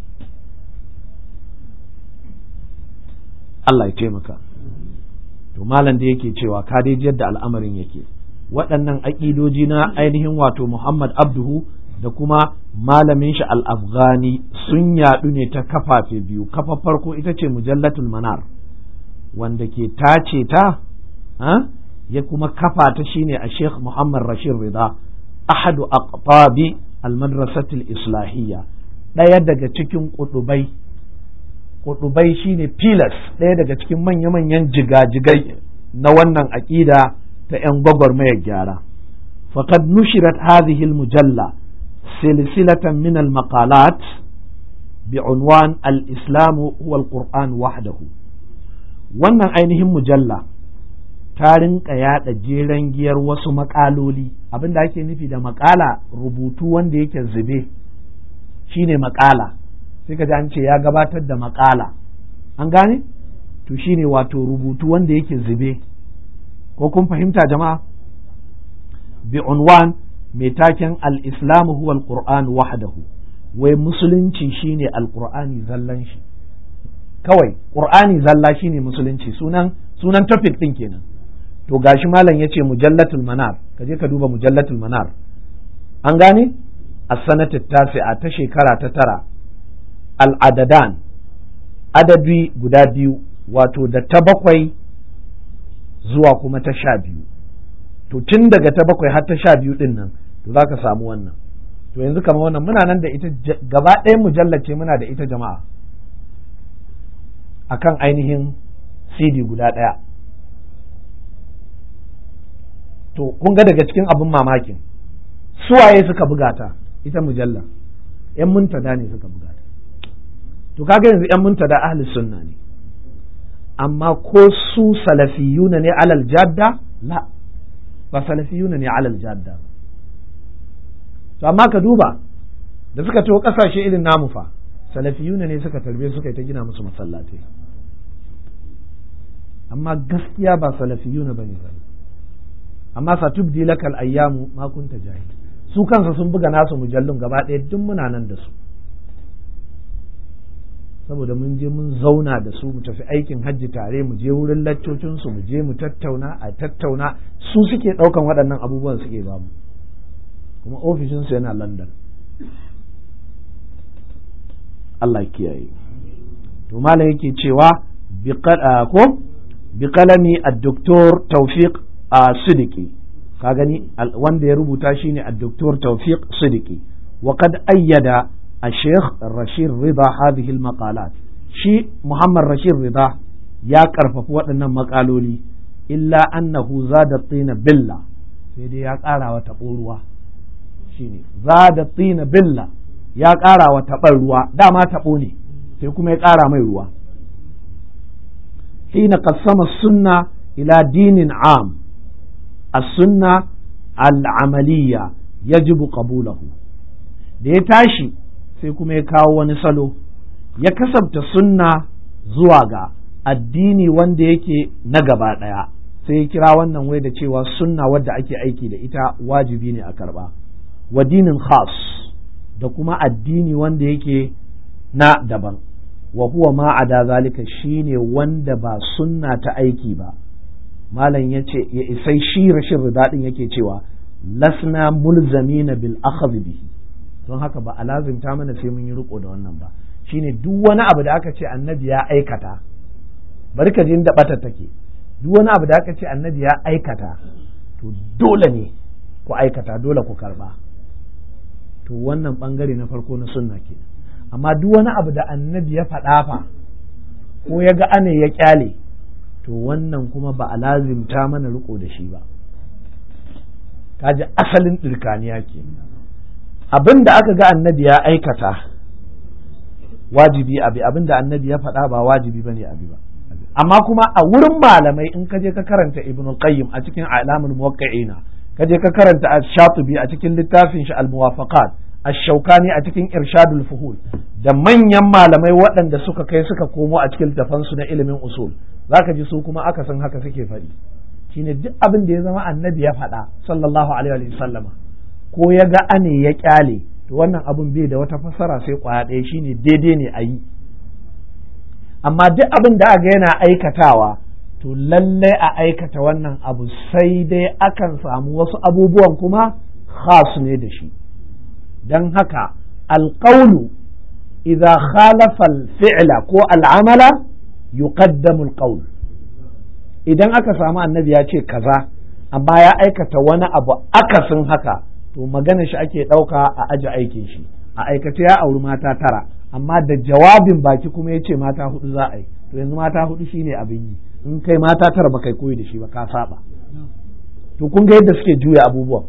Allah ya taimaka to malam da yake cewa ka dai yadda al'amarin yake waɗannan aƙidoji na ainihin wato Muhammad Abduhu da kuma malamin shi al-Afghani sun yaɗu ne ta kafafe biyu kafa farko ita ce mujallatul manar wanda ke tace ta ya kuma kafa ta shine a Sheikh Muhammad Rashid Rida ahadu aqtabi al-madrasatil islahiyya ɗaya daga cikin kudubai kudubai shine pillars ɗaya daga cikin manya-manyan jigajigai na wannan aƙida ta 'yan gwagwarmayar gyara faqad nushirat hadhihi al-mujalla silsilatan min al-maqalat bi'unwan al-islam huwa al-qur'an wahdahu wannan ainihin mujalla ta rinka yada jeren giyar wasu makaloli abinda ake nufi da makala rubutu wanda yake zube shine makala sai ka ji an ce ya gabatar da makala an gane to shine wato rubutu wanda yake zube ko kun fahimta jama'a bi unwan mai taken al-islam huwa al-qur'an wahdahu wai musulunci shine al-qur'ani zallan shi kawai qur'ani zalla shine musulunci sunan sunan topic din kenan to gashi malam yace mujallatul manar kaje ka duba mujallatul manar an gane as-sanatu tasi'a ta shekara ta tara al-adadan adadi guda biyu wato da ta bakwai zuwa kuma ta sha biyu to tun daga ta bakwai har ta sha biyu din nan to za ka samu wannan to yanzu kamar wannan muna nan da ita gaba ɗayan mujallace muna da ita jama'a akan ainihin C D guda ɗaya to kun ga daga cikin abin mamakin suwaye suka buga ta ita mujalla yan muntada ne suka buga ta to kaga yanzu yan muntada ahli sunna ne amma ko su salafiyuna ne alal jadda la ba salafiyuna ne alal jadda to amma ka duba da suka to kasashe irin namu fa salafiyuna ne suka tarbe suka yi ta gina musu masallatai amma gaskiya ba salafiyuna bane ba amma satubdi lakal ayyamu ma kunta jahil su kansa sun buga nasu mujallun gaba ɗaya duk muna nan da su saboda mun je mun zauna da su mu tafi aikin hajji tare mu je wurin laccocin su mu je mu tattauna a tattauna su suke ɗaukan waɗannan abubuwan suke ba mu kuma ofishin su yana London Allah kiyaye to malam yake cewa bi ko bi kalami ad-doktor Tawfiq Siddiqi ka gani wanda ya rubuta shine ad-doktor Tawfiq Siddiqi wa qad ayyada الشيخ رشيد رضا هذه المقالات شي محمد رشيد رضا يا كرفف waɗannan makaloli illa annahu zada tina billa sai dai ya ƙara wa taɓo ruwa shine zada tina billa ya ƙara wa taɓar ruwa dama taɓo ne sai kuma ya ƙara mai ruwa hina qassama sunna ila dinin am as-sunna al-amaliyya yajibu qabulahu da ya tashi sai kuma ya kawo wani salo ya kasabta sunna zuwa ga addini wanda yake na gaba ɗaya sai ya kira wannan wai da cewa sunna wadda ake aiki da ita wajibi ne a karba wa dinin khas da kuma addini wanda yake na daban wa huwa ma ada zalika shine wanda ba sunna ta aiki ba malam yace ya isai shi rashin ridadin yake cewa lasna mulzamina bil akhdh bihi don haka ba a lazimta mana sai mun yi riko da wannan ba shine duk wani abu da aka ce annabi ya aikata bari ka ji inda bata take duk wani abu da aka ce annabi ya aikata to dole ne ku aikata dole ku karba to wannan bangare na farko na sunna ke amma duk wani abu da annabi ya faɗa fa ko ya ga ane ya kyale to wannan kuma ba a lazimta mana riko da shi ba kaji asalin dirkaniya ke abin da aka ga annabi ya aikata wajibi abi abin da annabi ya faɗa ba wajibi bane abi ba amma kuma a wurin malamai in ka je ka karanta ibn qayyim a cikin alamul muwaqqi'ina ka je ka karanta ash-shatibi a cikin littafin shi al-muwafaqat ash-shawkani a cikin irshadul fuhul da manyan malamai waɗanda suka kai suka komo a cikin littafansu na ilimin usul zaka ji su kuma aka san haka suke faɗi shine duk abin da ya zama annabi ya faɗa sallallahu alaihi wa sallama ko ya ga ane ya kyale to wannan abun bai da wata fassara sai kwaya ɗaya shine daidai ne a yi amma duk abin da aka yana aikatawa to lallai a aikata wannan abu sai dai akan samu wasu abubuwan kuma khas ne da shi don haka alƙaunu idza khalafa al-fi'la ko al'amala yuqaddamu al-qawl idan aka samu annabi ya ce kaza amma ya aikata wani abu akasin haka to magana shi ake ɗauka a aji aikin shi a aikace ya auri mata tara amma da jawabin baki kuma ya ce mata hudu za a yi to yanzu mata hudu shine abin yi in kai mata tara ba kai koyi da shi ba ka saba to kun ga yadda suke juya abubuwan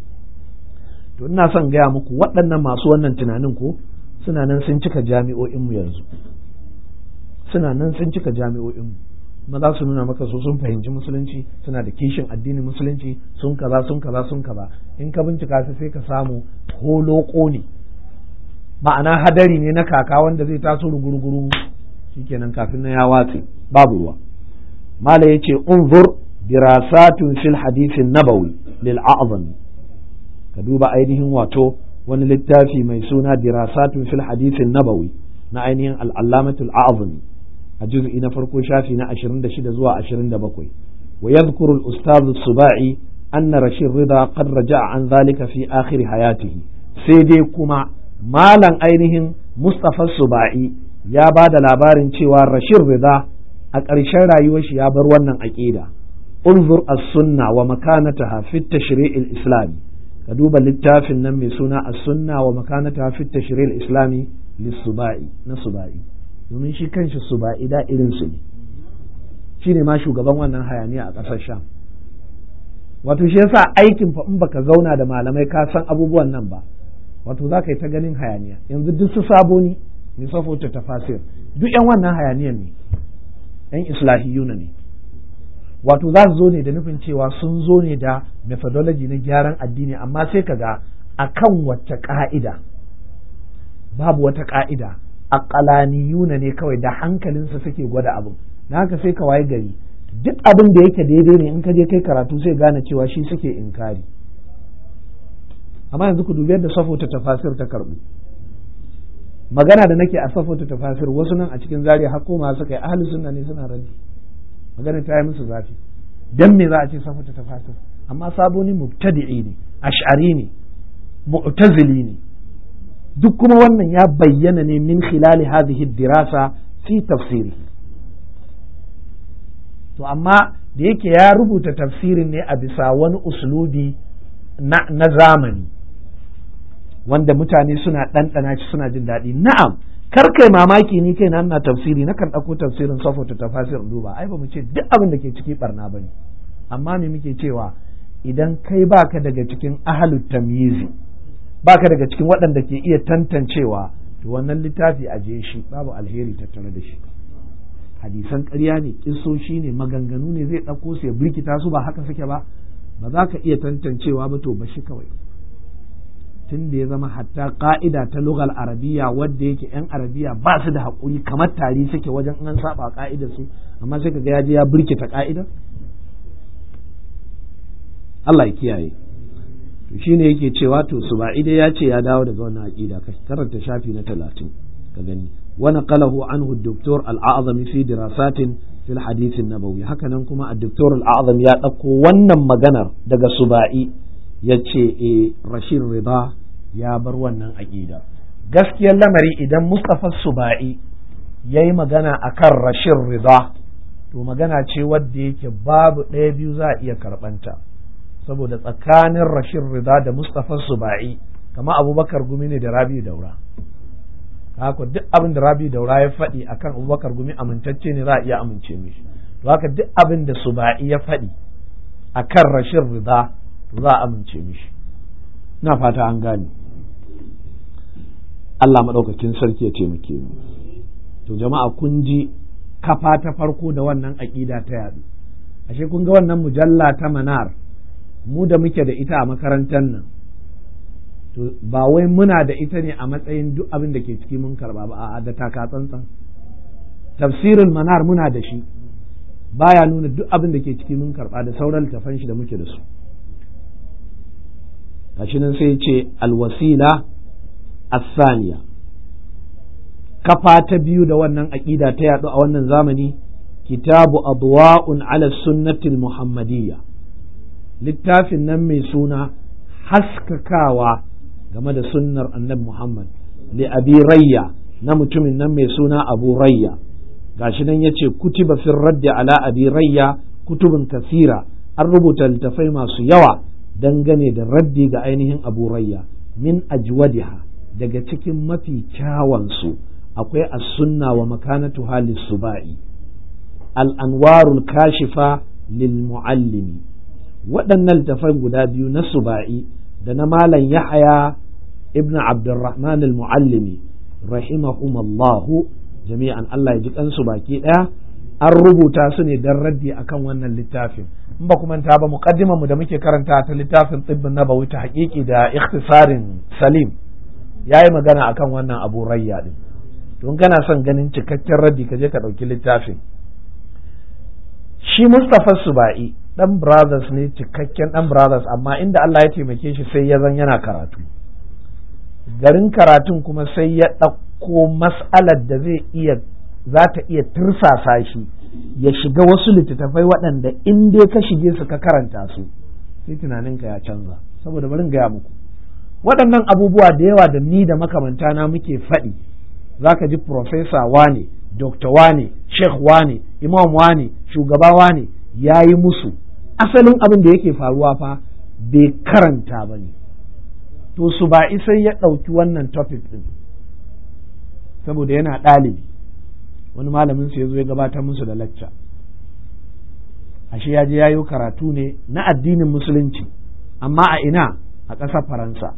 to ina son gaya muku waɗannan masu wannan tunanin ko suna nan sun cika jami'o'inmu yanzu suna nan sun cika jami'o'inmu kuma za su nuna maka su sun fahimci musulunci suna da kishin addinin musulunci sun kaza sun kaza sun kaza in ka bincika su sai ka samu holoko ne ma'ana hadari ne na kaka wanda zai taso ruguruguru shikenan kafin na ya watse babu ruwa mala yace unzur dirasatun fil hadithin nabawi lil a'zam ka duba ainihin wato wani littafi mai suna dirasatun fil hadithin nabawi na ainihin al-allamatul a'zami a juz'i na farko shafi na ashirin da shida zuwa ashirin da bakwai wa yadhkuru al-ustadh as-subai anna rashid rida qad raja'a an dhalika fi akhir hayatihi sai dai kuma malam ainihin mustafa subai ya ba da labarin cewa rashid rida a ƙarshen rayuwar shi ya bar wannan aqida unzur as-sunna wa makanataha fi at-tashri' al-islami ka duba littafin nan mai suna as-sunna wa makanataha fi at-tashri' al-islami lis-subai na subai domin shi kanshi subai da irin su ne shine ma shugaban wannan hayaniya a ƙasar Sham wato shi yasa aikin fa in baka zauna da malamai ka san abubuwan nan ba wato za ka yi ta ganin hayaniya. Yanzu duk su saboni ne safota tafasir duk yan wannan hayaniyan ne, yan islahiyuna ne, wato za su zo ne da nufin cewa sun zo ne da methodology na gyaran addini, amma sai ka ga akan wacce ka'ida, babu wata ka'ida, aqalaniyuna ne kawai da hankalinsa suke gwada abin. Na haka sai ka waye gari duk abin da yake daidai ne in ka je kai karatu sai gane cewa shi suke inkari. Amma yanzu ku dubi yadda safota tafasir ta karbu. Magana da nake a safota tafasir wasu nan a cikin Zaria har koma suka yi ahli sunna ne suna raddi. Magana ta yi musu zafi. Dan me za a ce safota tafasir? Amma saboni mubtadi'i ne, ash'ari ne, mu'tazili ne. Duk kuma wannan ya bayyana ne min khilali hadhihi dirasa fi tafsiri. To amma da yake ya rubuta tafsirin ne a bisa wani uslubi na, na zamani wanda mutane suna ɗanɗana shi suna jin daɗi. Na'am, kar kai mamaki ni kai na tafsiri na kan ɗauko tafsirin safota tafasir duba, ai ba mu ce duk abin da ke ciki barna bane, amma me muke cewa idan kai baka daga cikin ahlut tamyizi, baka daga cikin waɗanda ke iya tantancewa, to wannan littafi aje shi, babu alheri tattare da shi. Hadisan ƙarya ne, kissoshi ne, maganganu ne zai ɗauko su ya birkita su, ba haka suke ba, ba za ka iya tantancewa ba, to ba shi kawai. Tun da ya zama hatta ƙa'ida ta lugal arabiya wadda yake ‘yan arabiya ba su da haƙuri, kamar tari suke wajen an saba ƙa'idar su, amma sai ka ga ya je ya birkita ƙa'idar. Allah ya kiyaye. To shine yake cewa to Suba'i dai ya ce ya dawo daga wannan aƙida, ka karanta shafi na talatin ka gani. ونقله عنه الدكتور الأعظم في دراسات في الحديث النبوي. hakanan kuma الدكتور الأعظم ya ɗauko wannan maganar daga Suba'i ya ce e Rashid Rida ya bar wannan aƙida. Gaskiyar lamari idan Mustapha Suba'i ya yi magana akan Rashid Rida, to magana ce wadda yake babu ɗaya biyu za a iya karɓanta, saboda tsakanin Rashid Rida da Mustapha Suba'i kama Abubakar Gumi ne da Rabi Daura. Haka duk abin da Rabi Daura ya faɗi akan Abubakar Gumi amintacce ne, za a iya amince mishi. To haka duk abin da Suba'i ya faɗi akan Rashid Rida, to za a amince mishi. Ina fata an gane. Allah madaukakin sarki ya taimake mu. To jama'a kun ji kafa ta farko da wannan aƙida ta yadu. Ashe kun ga wannan mujalla ta Manar, mu da muke da ita a makarantar nan, to ba wai muna da ita ne a matsayin duk abin da ke ciki mun karba ba, a da taka tsantsan. Tafsirul Manar muna da shi, baya nuna duk abin da ke ciki mun karba, da sauran littafan shi da muke da su. Gashi nan sai ce alwasila as-saniya, kafa ta biyu da wannan aqida ta yadu a wannan zamani, kitabu adwa'un ala sunnatil muhammadiyya, littafin nan mai suna haskakawa game da sunnar annabi Muhammad, li abi rayya, na mutumin nan mai suna abu rayya. Gashi nan yace kutiba fi raddi ala abi rayya kutubun kasira, an rubuta littafai masu yawa dangane da raddi ga ainihin abu rayya. Min ajwadiha, daga cikin mafi kyawansu akwai as-sunna wa makanatu halis Suba'i, al-anwarul kashifa lil muallimi. Waɗannan littafai guda biyu na Suba'i da na Malam Yahaya ibn Abdurrahman al-Muallimi rahimahumallahu jami'an, Allah ya ji kansu baki ɗaya, an rubuta su ne don raddi akan wannan littafin. In ba kuma ta ba, muqaddimar mu da muke karanta ta littafin Tibbun Nabawi ta haƙiƙi da ikhtisarin Salim yayi magana akan wannan Abu Rayya din. Don kana son ganin cikakken raddi ka je ka ɗauki littafin. Shi Mustapha Suba'i dan brothers ne, cikakken dan brothers, amma inda Allah ya taimake shi sai ya zan yana karatu. Garin karatun kuma sai ya ɗauko mas'alar da zai iya za ta iya tirsasa shi ya shiga wasu littattafai waɗanda in dai ka shige su ka karanta su sai tunaninka ya canza. Saboda bari gaya muku waɗannan abubuwa da yawa da ni da makamanta na muke faɗi, zaka ji professor wane, doctor wane, sheikh wane, imam wane, shugaba wane ya yi musu. Asalin abin da yake faruwa fa bai karanta ba ne. To Suba'i sai ya ɗauki wannan topic ɗin saboda yana ɗalibi, wani malamin su ya zo ya gabatar musu da lecture ashe ya je yayo karatu ne na addinin musulunci, amma a ina? A ƙasar Faransa,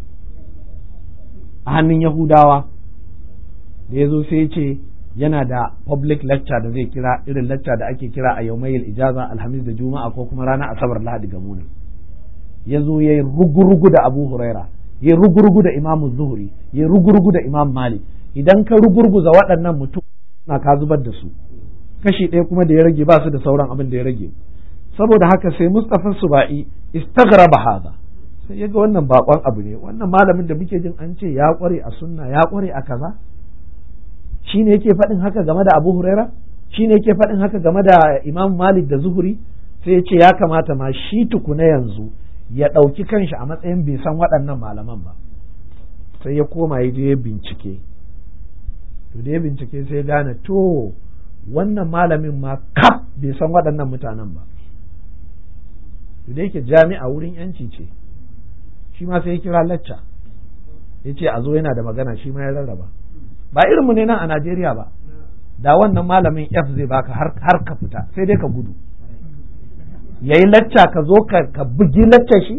a hannun Yahudawa. Da ya zo sai ya ce yana da public lecture da zai kira, irin lecture da ake kira a yaumayil ijaza, alhamis da juma'a ko kuma ranar asabar lahadi ga muna. Ya zo ya yi rugurugu da Abu Huraira, ya yi rugurugu da Imam Zuhri, ya yi rugurugu da Imam Malik. Idan ka rugurguza waɗannan mutum na ka zubar da su, kashi ɗaya kuma da ya rage ba su da sauran abin da ya rage. Saboda haka sai Mustapha Suba'i istaghraba hada, sai ya ga wannan bakon abu ne, wannan malamin da muke jin an ce ya kware a sunna, ya kware a kaza, shine yake faɗin haka game da Abu Huraira, shine yake faɗin haka game da Imam Malik da Zuhri. Sai ya ce ya kamata ma shi tukuna yanzu ya ɗauki kanshi a matsayin bai san waɗannan malaman ba. Sai ya koma ya je bincike, to da ya bincike sai ya gane to wannan malamin ma kaf bai san waɗannan mutanen ba. To da yake jami'a wurin yanci ce, shi ma sai ya kira lacca, ya ce a zo yana da magana, shi ma ya rarraba. Ba irinmu ne nan a Najeriya ba, da wannan malamin F zai baka har ka fita, sai dai ka gudu. Ya yi lacca ka zo ka bugi lacca shi,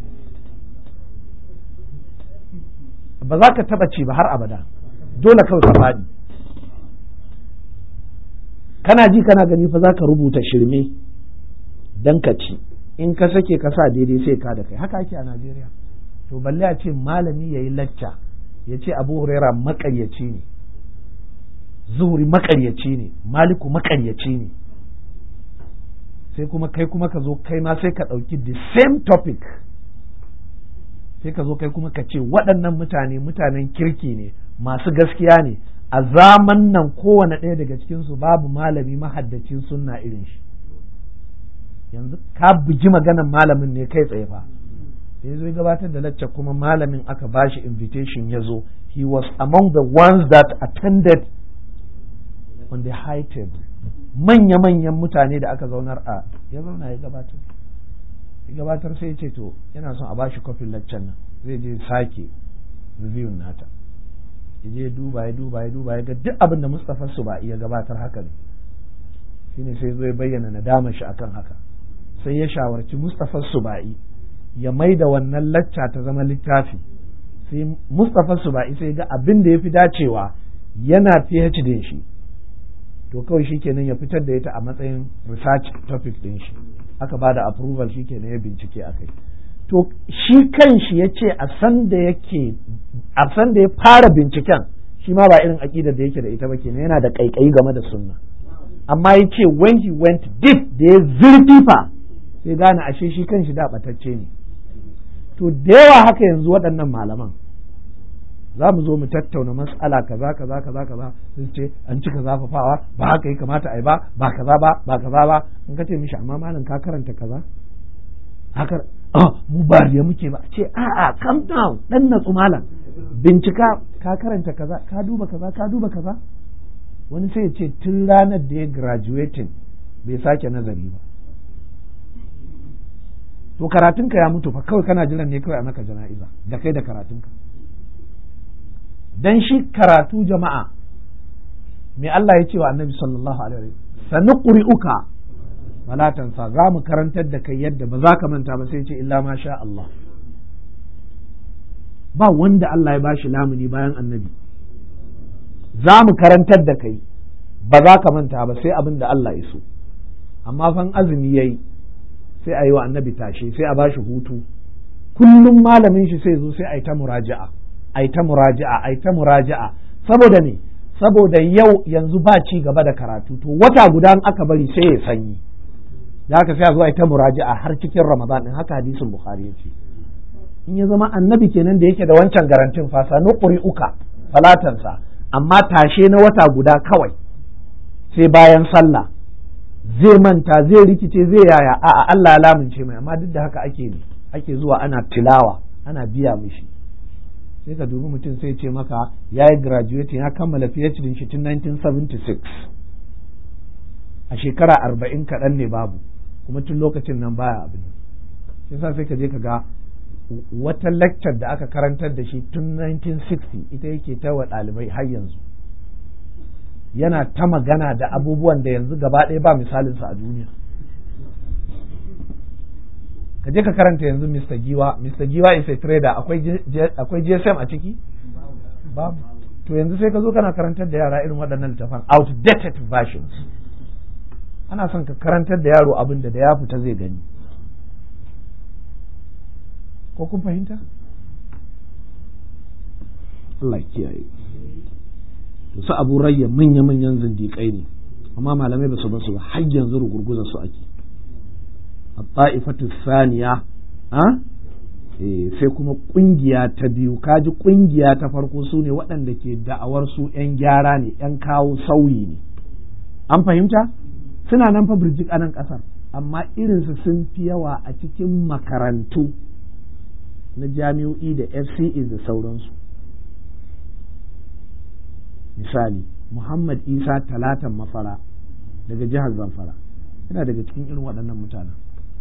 ba za ka taba ci ba har abada, dole kawai ka faɗi. Kana ji kana gani fa za ka rubuta shirme dan ka ci, in ka sake ka sa daidai sai ka da kai. Haka ake a Najeriya. To balle a ce malami ya yi lacca ya ce Abu Huraira makaryaci ne, Zuhri makaryaci ne, Maliku makaryaci ne, sai kuma kai kuma ka zo kai ma sai ka ɗauki the same topic, sai ka zo kai kuma ka ce waɗannan mutane mutanen kirki ne, masu gaskiya ne, a zaman nan kowane ɗaya daga cikinsu babu malami mahaddacin sunna irin shi. Yanzu ka bugi maganan malamin ne kai tsaye fa. Ya zo gabatar da lacca kuma malamin aka bashi invitation ya zo. He was among the ones that attended on the high table. Manya-manyan mutane da aka zaunar a ya zauna ya gabatar. Ya gabatar sai ya ce to yana son a bashi kofin laccan nan, zai je sake review nata. Ya je duba ya duba ya duba ya ga duk abin da Mustapha Suba'i ya gabatar haka ne. Shine sai zo ya bayyana nadamar shi akan haka. Sai ya shawarci Mustapha Suba'i ya mai da wannan lacca ta zama littafi. Sai Mustapha Suba'i sai ga abin da ya fi dacewa yana PhD shi, to kawai shi kenan ya fitar da ita a matsayin research topic din shi, aka ba da approval shi kenan ya bincike a kai. To shi kan shi ya ce a san da yake a san da ya fara binciken shi ma ba irin aƙidar da yake da ita ba kenan, yana da ƙaiƙayi game da sunna. Amma ya ce when he went deep, da ya zurfi fa sai gane ashe shi kan shi da ɓatacce ne. To da yawa haka yanzu waɗannan malaman za mu zo mu tattauna mas'ala kaza kaza kaza kaza sun ce an cika zafafawa, ba haka ya kamata a yi ba, ba kaza ba ba kaza ba. In ka ce mishi amma malam ka karanta kaza haka, oh mu ba riya muke ba, ce a'a calm down dan natsu malam, bincika ka karanta kaza, ka duba kaza ka duba kaza. Wani sai ya ce tun ranar da ya graduating bai sake nazari ba. To karatunka ya mutu fa, kawai kana jiran ne kawai a maka jana'iza da kai da karatunka. Dan shi karatu jama'a, me Allah ya ce wa Annabi sallallahu alaihi wasallam, sanuqri'uka wala tansa, za mu karantar da kai yadda ba za ka manta ba, sai ce illa ma sha Allah. Ba wanda Allah ya bashi lamuni bayan Annabi, za mu karantar da kai ba za ka manta ba sai abin da Allah ya so. Amma fan azumi yayi sai a yi wa Annabi tashe, sai a bashi hutu, kullum malamin shi sai zo sai a yi ta muraja'a a yi ta muraja'a a yi ta muraja'a. Saboda ne, saboda yau yanzu ba ci gaba da karatu, to wata guda in aka bari sai ya sanyi, da haka sai a zo a yi ta muraja'a har cikin Ramadan din. Haka hadisin Bukhari ya ce. In ya zama Annabi kenan da yake da wancan garantin fa sanuqri'uka falatansa, amma tashe na wata guda kawai sai bayan sallah zai manta, zai rikice, zai yaya, a'a Allah ya lamunce mai. Amma duk da haka ake ne ake zuwa ana tilawa, ana biya mishi. Sai ka dubi mutum sai ce maka ya yi graduating, ya kammala PhD shi tun nineteen seventy-six, a shekara arba'in kaɗan ne babu, kuma tun lokacin nan baya abin. Sai sa sai ka je ka ga wata lecture da aka karantar da shi tun nineteen sixty ita yake ta wa ɗalibai har yanzu, yana ta magana da abubuwan da yanzu gaba ɗaya ba misalinsa a duniya. ka je ka karanta yanzu Mister Giwa Mister Giwa is a trader, akwai akwai G S M a ciki babu. To yanzu sai ka zo kana karantar da yara irin waɗannan littafan outdated versions. Ana son ka karantar da yaro abin da da ya fita zai gani. Ko kun fahimta? Allah ya kiyaye. To su Abu Rayya manya-manyan zindiƙai ne, amma malamai ba su ba su ba, har yanzu rugurguzar su ake. At-ta'ifatu thaniya, ha? Eh, sai kuma kungiya ta biyu. Kaji kungiya ta farko su ne waɗanda ke da'awar su 'yan gyara ne, 'yan kawo sauyi ne. An fahimta? Suna nan fa birjik a nan ƙasar, amma irinsu sun fi yawa a cikin makarantu na jami'o'i da F C Es da sauransu. Misali, Muhammad Isa Talatan Mafara daga jihar Zamfara yana daga cikin irin waɗannan mutanen.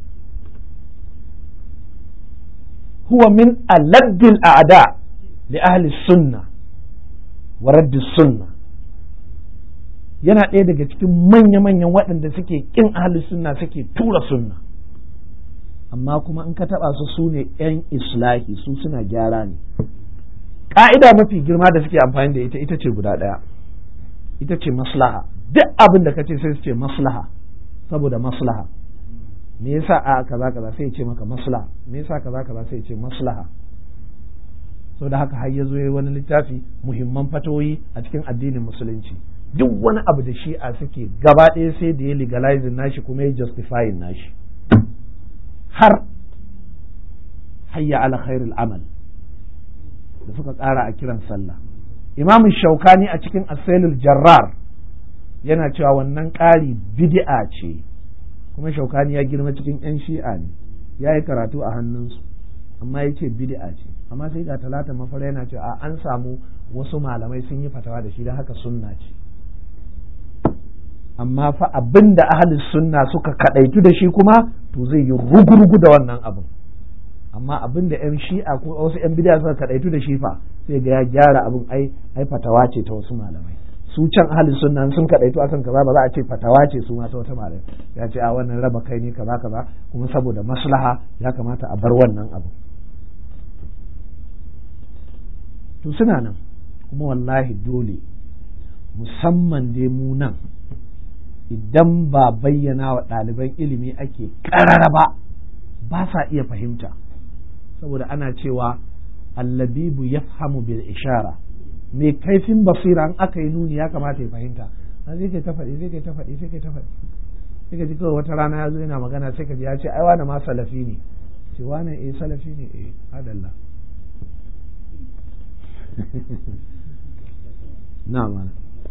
Huwa min aladdil a'da li ahli sunna wa raddi sunna, yana ɗaya daga cikin manya-manyan waɗanda suke ƙin ahli sunna, suke tura sunna, amma kuma in ka taɓa su su ne 'yan islahi, su suna gyara ne. Ƙa'ida mafi girma da suke amfani da ita ita ce guda ɗaya, ita ce maslaha. Duk abin da ka ce sai su ce maslaha, saboda maslaha. Me yasa a kaza kaza sai ya ce maka maslaha, me yasa kaza kaza sai ya ce maslaha. So da haka har ya zo wani littafi muhimman fatoyi a cikin addinin musulunci. Duk wani abu da shi'a suke gaba ɗaya sai da ya legalizing nashi kuma ya justifying nashi. Har hayya ala khairul amal da suka ƙara a kiran sallah. Imam Shaukani a cikin Asailul Jarrar yana cewa wannan ƙari bid'a ce, kuma Shaukani ya girma cikin 'yan shi'a ne, ya yi karatu a hannunsu, amma ya ce bid'a ce. Amma sai ga Talata Mafara yana cewa an samu wasu malamai sun yi fatawa da shi, don haka sunna ce. Amma fa abin da ahli sunna suka kaɗaitu da shi kuma to zai yi rugurugu da wannan abin. Amma abin da 'yan shi'a ko wasu 'yan bid'a suka kaɗaitu da shi fa sai ga ya gyara abin, ai ai fatawa ce ta wasu malamai. Su can ahli sunna sun kaɗaitu akan kaza, ba za a ce fatawa ce su ma ta wata malamai. Ya ce a wannan raba kai ne kaza kaza, kuma saboda maslaha ya kamata a bar wannan abu. To suna nan, kuma wallahi dole musamman dai mu nan idan ba bayyana wa ɗaliban ilimi ake ƙarara ba, ba sa iya fahimta, saboda ana cewa allabibu yafhamu bil ishara, mai kaifin basira an aka yi nuni ya kamata ya fahimta. Na zai kai ta faɗi sai kai ta faɗi sai kai ta faɗi sai ka ji kawai wata rana ya zo yana magana sai ka ji ya ce ai wani ma salafi ne, ce wani eh salafi ne eh adalla. na mana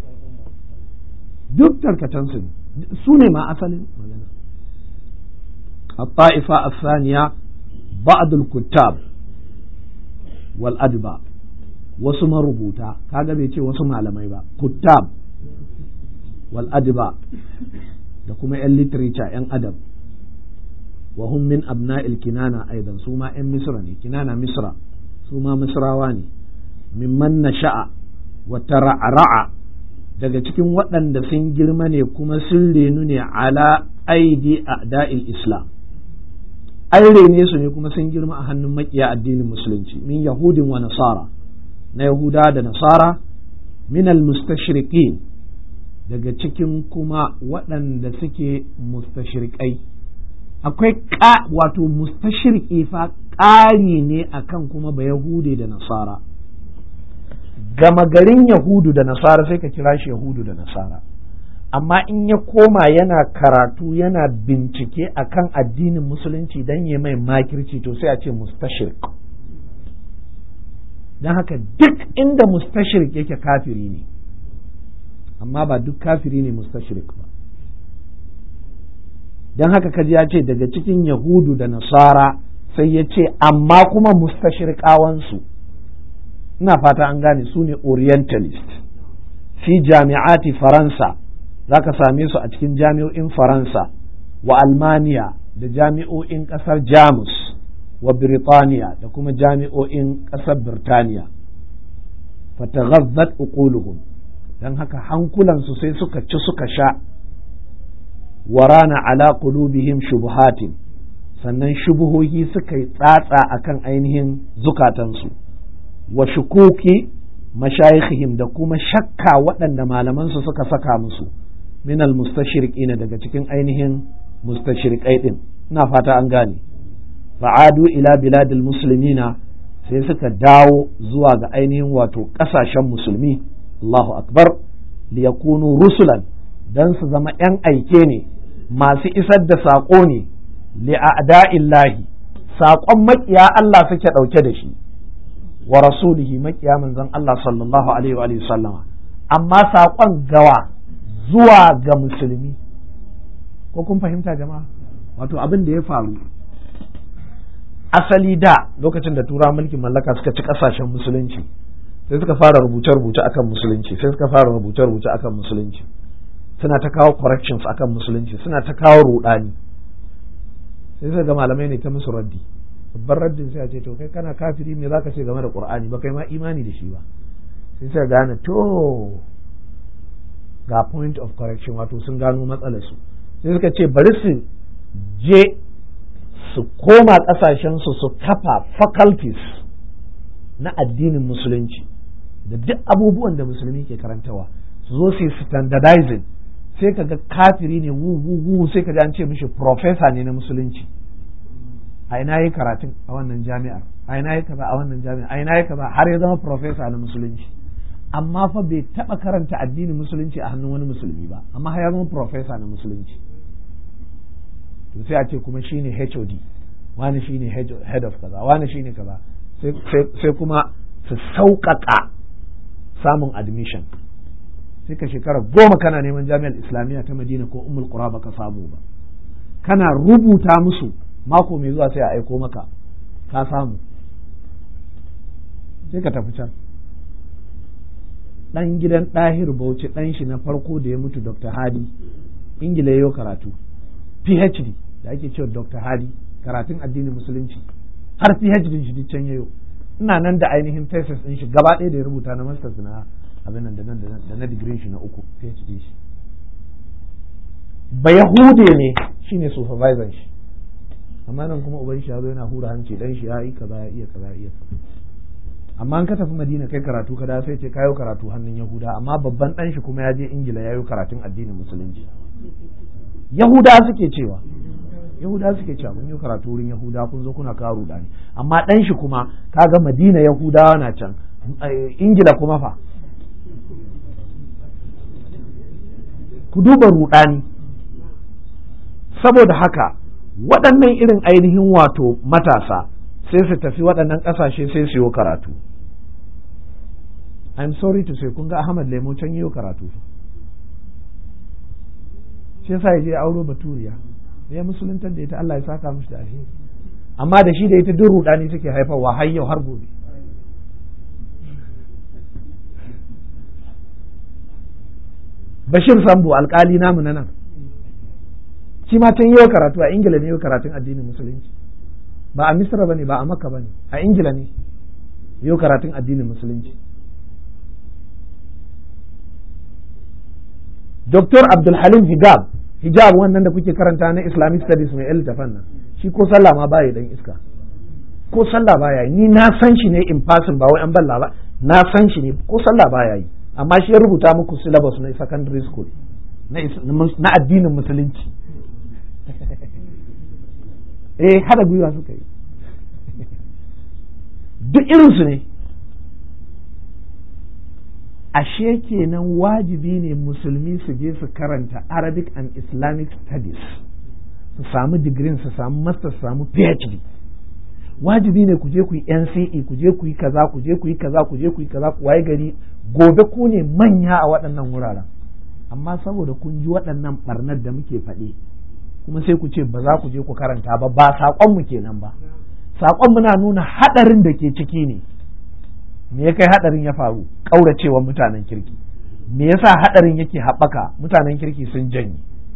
duk tarkatansu su ne ma asalin magana. الطائفة الثانية بعض الكتاب والأدباء, wasu marubuta, kaga bai ce wasu malamai ba, kuttab wal adba da kuma yan literature, yan adab. wa hum min abna'il kinana aidan, su ma yan misra ne, kinana misra, su ma misrawa ne. mimman nasha'a wa tara'ra'a, daga cikin waɗanda sun girma ne kuma sun renu ne ala aidi a'da'il islam, an rene su ne kuma sun girma a hannun makiya addinin musulunci, min yahudin wa nasara, na yahuda da nasara, min al-mustashriqin, daga cikin kuma waɗanda suke mustashriqai. Akwai ka wato mustashriqi fa ƙari ne akan kuma ba yahude da nasara. Gama garin yahudu da nasara sai ka kira shi yahudu da nasara, amma in ya koma yana karatu yana bincike akan addinin musulunci dan ya mai makirci, to sai a ce mustashrik. Don haka duk inda mustashrik yake kafiri ne, amma ba duk kafiri ne mustashrik ba. Don haka kaji ya ce daga cikin yahudu da nasara, sai ya ce amma kuma mustashirkawansu, ina fata an gane, su ne orientalist. Fi jami'ati Faransa, za ka same su a cikin jami'o'in Faransa, wa Almaniya da jami'o'in ƙasar Jamus, wa Birtaniya da kuma jami'o'in ƙasar Birtaniya. Fataghazzat uquluhum, dan haka hankulansu sai suka ci suka sha. Warana ala qulubihim shubuhatin, sannan shubuhohi suka yi tsatsa akan ainihin zukatansu wa shukuki mashayikhihim da kuma shakka waɗanda malamansu suka saka musu min almustashriqina daga cikin ainihin mustashriqai din ina fata an gane fa'adu ila biladil muslimina sai suka dawo zuwa ga ainihin wato ƙasashen musulmi Allahu akbar liyakunu rusulan dan su zama ‘yan aike ne masu isar da saƙo ne li'a'da'illahi saƙon maƙiya Allah suke ɗauke da shi wa rasulihi maƙiya manzon Allah sallallahu alaihi wa sallama amma saƙon gawa zuwa ga musulmi ko kun fahimta jama'a wato abin da ya faru asali da lokacin da tura mulkin mallaka suka ci ƙasashen musulunci sai suka fara rubuce-rubuce akan musulunci sai suka fara rubuce-rubuce akan musulunci suna ta kawo corrections akan musulunci suna ta kawo rudani sai suka ga malamai ne ta musu raddi babban raddin sai a ce to kai kana kafiri me zaka ce game da qur'ani ba kai ma imani da shi ba sai suka gane to ga point of correction wato sun gano matsalar su sai suka ce bari su je su koma kasashen su su kafa faculties na addinin musulunci da duk abubuwan da musulmi ke karantawa su zo su standardizing sai ka ga kafiri ne wu wu wu sai ka ji an ce mishi professor ne na musulunci a ina yi karatun a wannan jami'ar a ina yi kaza a wannan jami'ar a ina yi kaza har ya zama professor na musulunci amma fa bai taba karanta addinin musulunci a hannun wani musulmi ba amma har ya zama professor na musulunci to sai a ce kuma shine H O D wani shine head of kaza wani shine kaza sai kuma su sauƙaƙa samun admission sai ka shekara goma kana neman jami'ar islamiyya ta madina ko ummul qura baka samu ba kana rubuta musu mako mai zuwa sai a aiko maka ka samu sai ka tafi can dan gidan ɗahir bauchi dan shi na farko da ya mutu Dr. Hadi ingila yayo karatu P H D da ake cewa Dr. Hadi karatun addinin musulunci har P H D shi can yayo ina nan da ainihin thesis din shi gaba ɗaya da ya rubuta na masters na abin nan da na digiri shi na uku P H D shi ba yahude ne shine supervisor shi amma nan kuma uban shi ya zo yana hura hanci dan shi ya yi kaza ya iya kaza ya iya kaza amma an ka tafi Madina kai karatu ka da sai ce kayo karatu hannun Yahuda amma babban dan shi kuma ya je Ingila ya yi karatun addinin musulunci Yahuda suke cewa Yahuda suke cewa mun yi karatu wurin Yahuda kun zo kuna kawo rudani amma dan shi kuma kaga Madina Yahudawa na can Ingila kuma fa ku duba rudani saboda haka waɗannan irin ainihin wato matasa sai su tafi waɗannan ƙasashe sai su yi karatu I'm sorry to say kun ga Ahmad Lemo can yi karatu shi yasa ya je auro baturiya ya musuluntar da ita Allah ya saka mishi da alheri amma da shi da ita duk rudani take haifarwa har yau har gobe Bashir Sambo alkali namu na nan shi ma can yau karatu a Ingila ne yau karatun addinin musulunci ba a Misra bane ba a Makka bane a Ingila ne yau karatun addinin musulunci Doktor Abdul Halim Hijab hijab wannan da kuke karanta na Islamic Studies mai iltafan nan shi ko sallah ma baya dan iska ko sallah baya yi ni na san shi ne in person ba wai an balla ba na san shi ne ko sallah baya yi amma shi ya rubuta muku syllabus na secondary school na addinin musulunci eh hada gwiwa suka yi duk irinsu ne ashe kenan wajibi ne musulmi su je su karanta Arabic and Islamic Studies su samu digirin su samu master su samu P H D wajibi ne ku je ku yi N C E ku je ku yi kaza ku je ku yi kaza ku je ku yi kaza ku waye gari gobe ku ne manya a waɗannan wuraren amma saboda kun ji waɗannan barnar da muke faɗi kuma sai ku ce ba za ku je ku karanta ba ba saƙon mu kenan ba saƙon muna nuna haɗarin da ke ciki ne me ya kai haɗarin ya faru ƙauracewar mutanen kirki me yasa haɗarin yake haɓaka mutanen kirki sun janye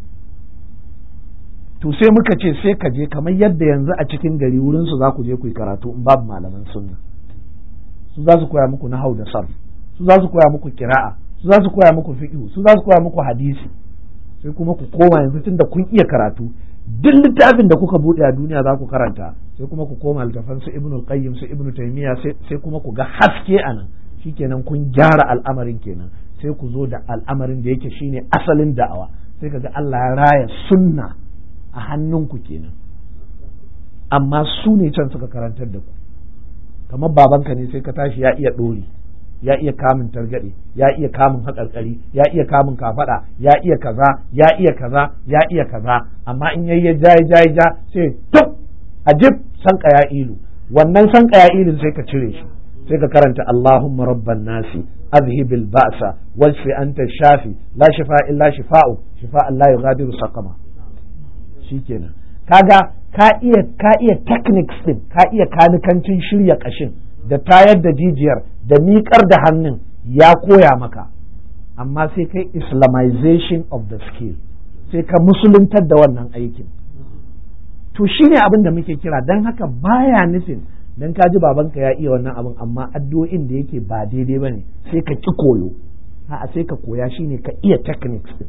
to sai muka ce sai ka je kamar yadda yanzu a cikin gari wurin su za ku je ku yi karatu in babu malaman sunna su za su koya muku nahau da sarf su za su koya muku kira'a su za su koya muku fiqh su za su koya muku hadisi sai kuma ku koma yanzu tunda kun iya karatu duk littafin da kuka buɗe a duniya za ku karanta sai kuma ku koma littafan su ibnu qayyim su ibnu taymiya sai kuma ku ga haske anan shikenan kun gyara al'amarin kenan sai ku zo da al'amarin da yake shine asalin da'awa sai kaga Allah ya raya sunna a hannunku kenan amma su ne can suka karantar da ku kamar babanka ne sai ka tashi ya iya ɗori ya iya kamun targaɗe ya iya kamun haƙarƙari ya iya kamun kafaɗa ya iya kaza ya iya kaza ya iya kaza amma in yayi ya jayi jayi ja sai tuk ajib sanka ya ilu wannan sanka ya ilin sai ka cire shi sai ka karanta Allahumma rabban nasi azhibil ba'sa washfi anta shafi la shifa illa shifa'u shifa la yughadiru saqama shikenan kaga ka iya ka iya techniques din ka iya kanikancin shirya kashin da tayar da jijiyar da miƙar da hannun ya koya maka amma sai kai islamization of the skill sai ka musuluntar da wannan aikin to shine abin da muke kira don haka baya nufin dan ka ji babanka ya iya wannan abin amma addu'o'in da yake ba daidai bane sai ka ki koyo a'a sai ka koya shine ka iya techniques din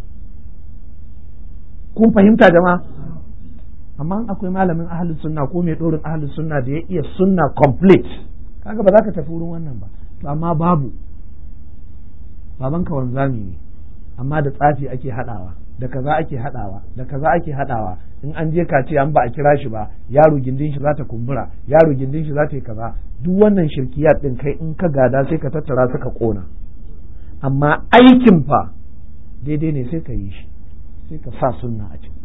kun fahimta jama'a amma akwai malamin ahlus sunna ko mai dorin ahlus sunna da ya iya sunna complete kaga ba za ka tafi wurin wannan ba to amma babu babanka wanzami ne amma da tsafi ake hadawa da kaza ake hadawa da kaza ake hadawa in an je kace an ba a kira shi ba yaro gindin shi za ta kumbura yaro gindin shi za ta yi kaza duk wannan shirkiyat din kai in ka gada sai ka tattara suka kona amma aikin fa daidai ne sai ka yi shi sai ka sa sunna a ciki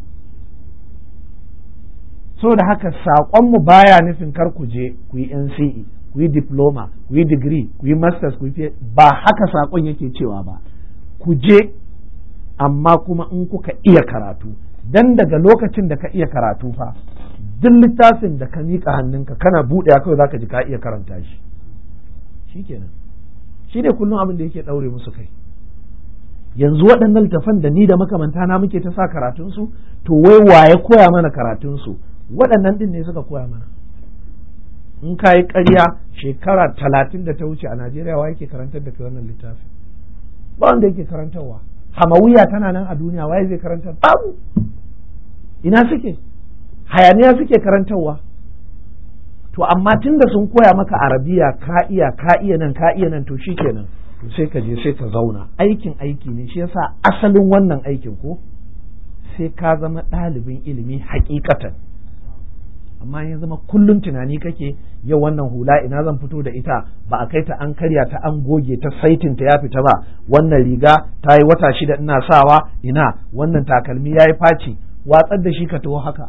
so da haka saƙonmu baya nufin kar ku je ku yi N C E ku yi diploma ku yi degree ku yi masters ku yi ba haka saƙon yake cewa ba ku je amma kuma in kuka iya karatu dan daga lokacin da ka iya karatu fa duk littafin da ka miƙa hannunka kana buɗe kawai zaka ji ka iya karanta shi shikenan shi ne kullum abin da yake ɗaure musu kai yanzu waɗannan littafan da ni da makamanta na muke ta sa karatunsu to wai waye koya mana karatunsu waɗannan ɗin ne suka koya mana in ka yi ƙarya shekara talatin da ta wuce a Najeriya wa yake karantar da kai wannan littafi ba wanda yake karantarwa hamawiya tana nan a duniya waye zai karantar babu ina suke hayaniya suke karantarwa to amma tunda sun koya maka arabiya ka iya ka iya nan ka iya nan to shikenan to sai ka je sai ka zauna aikin aiki ne shi yasa asalin wannan aikin ko sai ka zama ɗalibin ilimi hakikatan amma ya zama kullum tunani kake yau wannan hula ina zan fito da ita ba a kai ta an karya ta an goge ta saitin ta ya fita ba wannan riga ta yi wata shida ina sawa ina wannan takalmi ya yi faci watsar da shi ka taho haka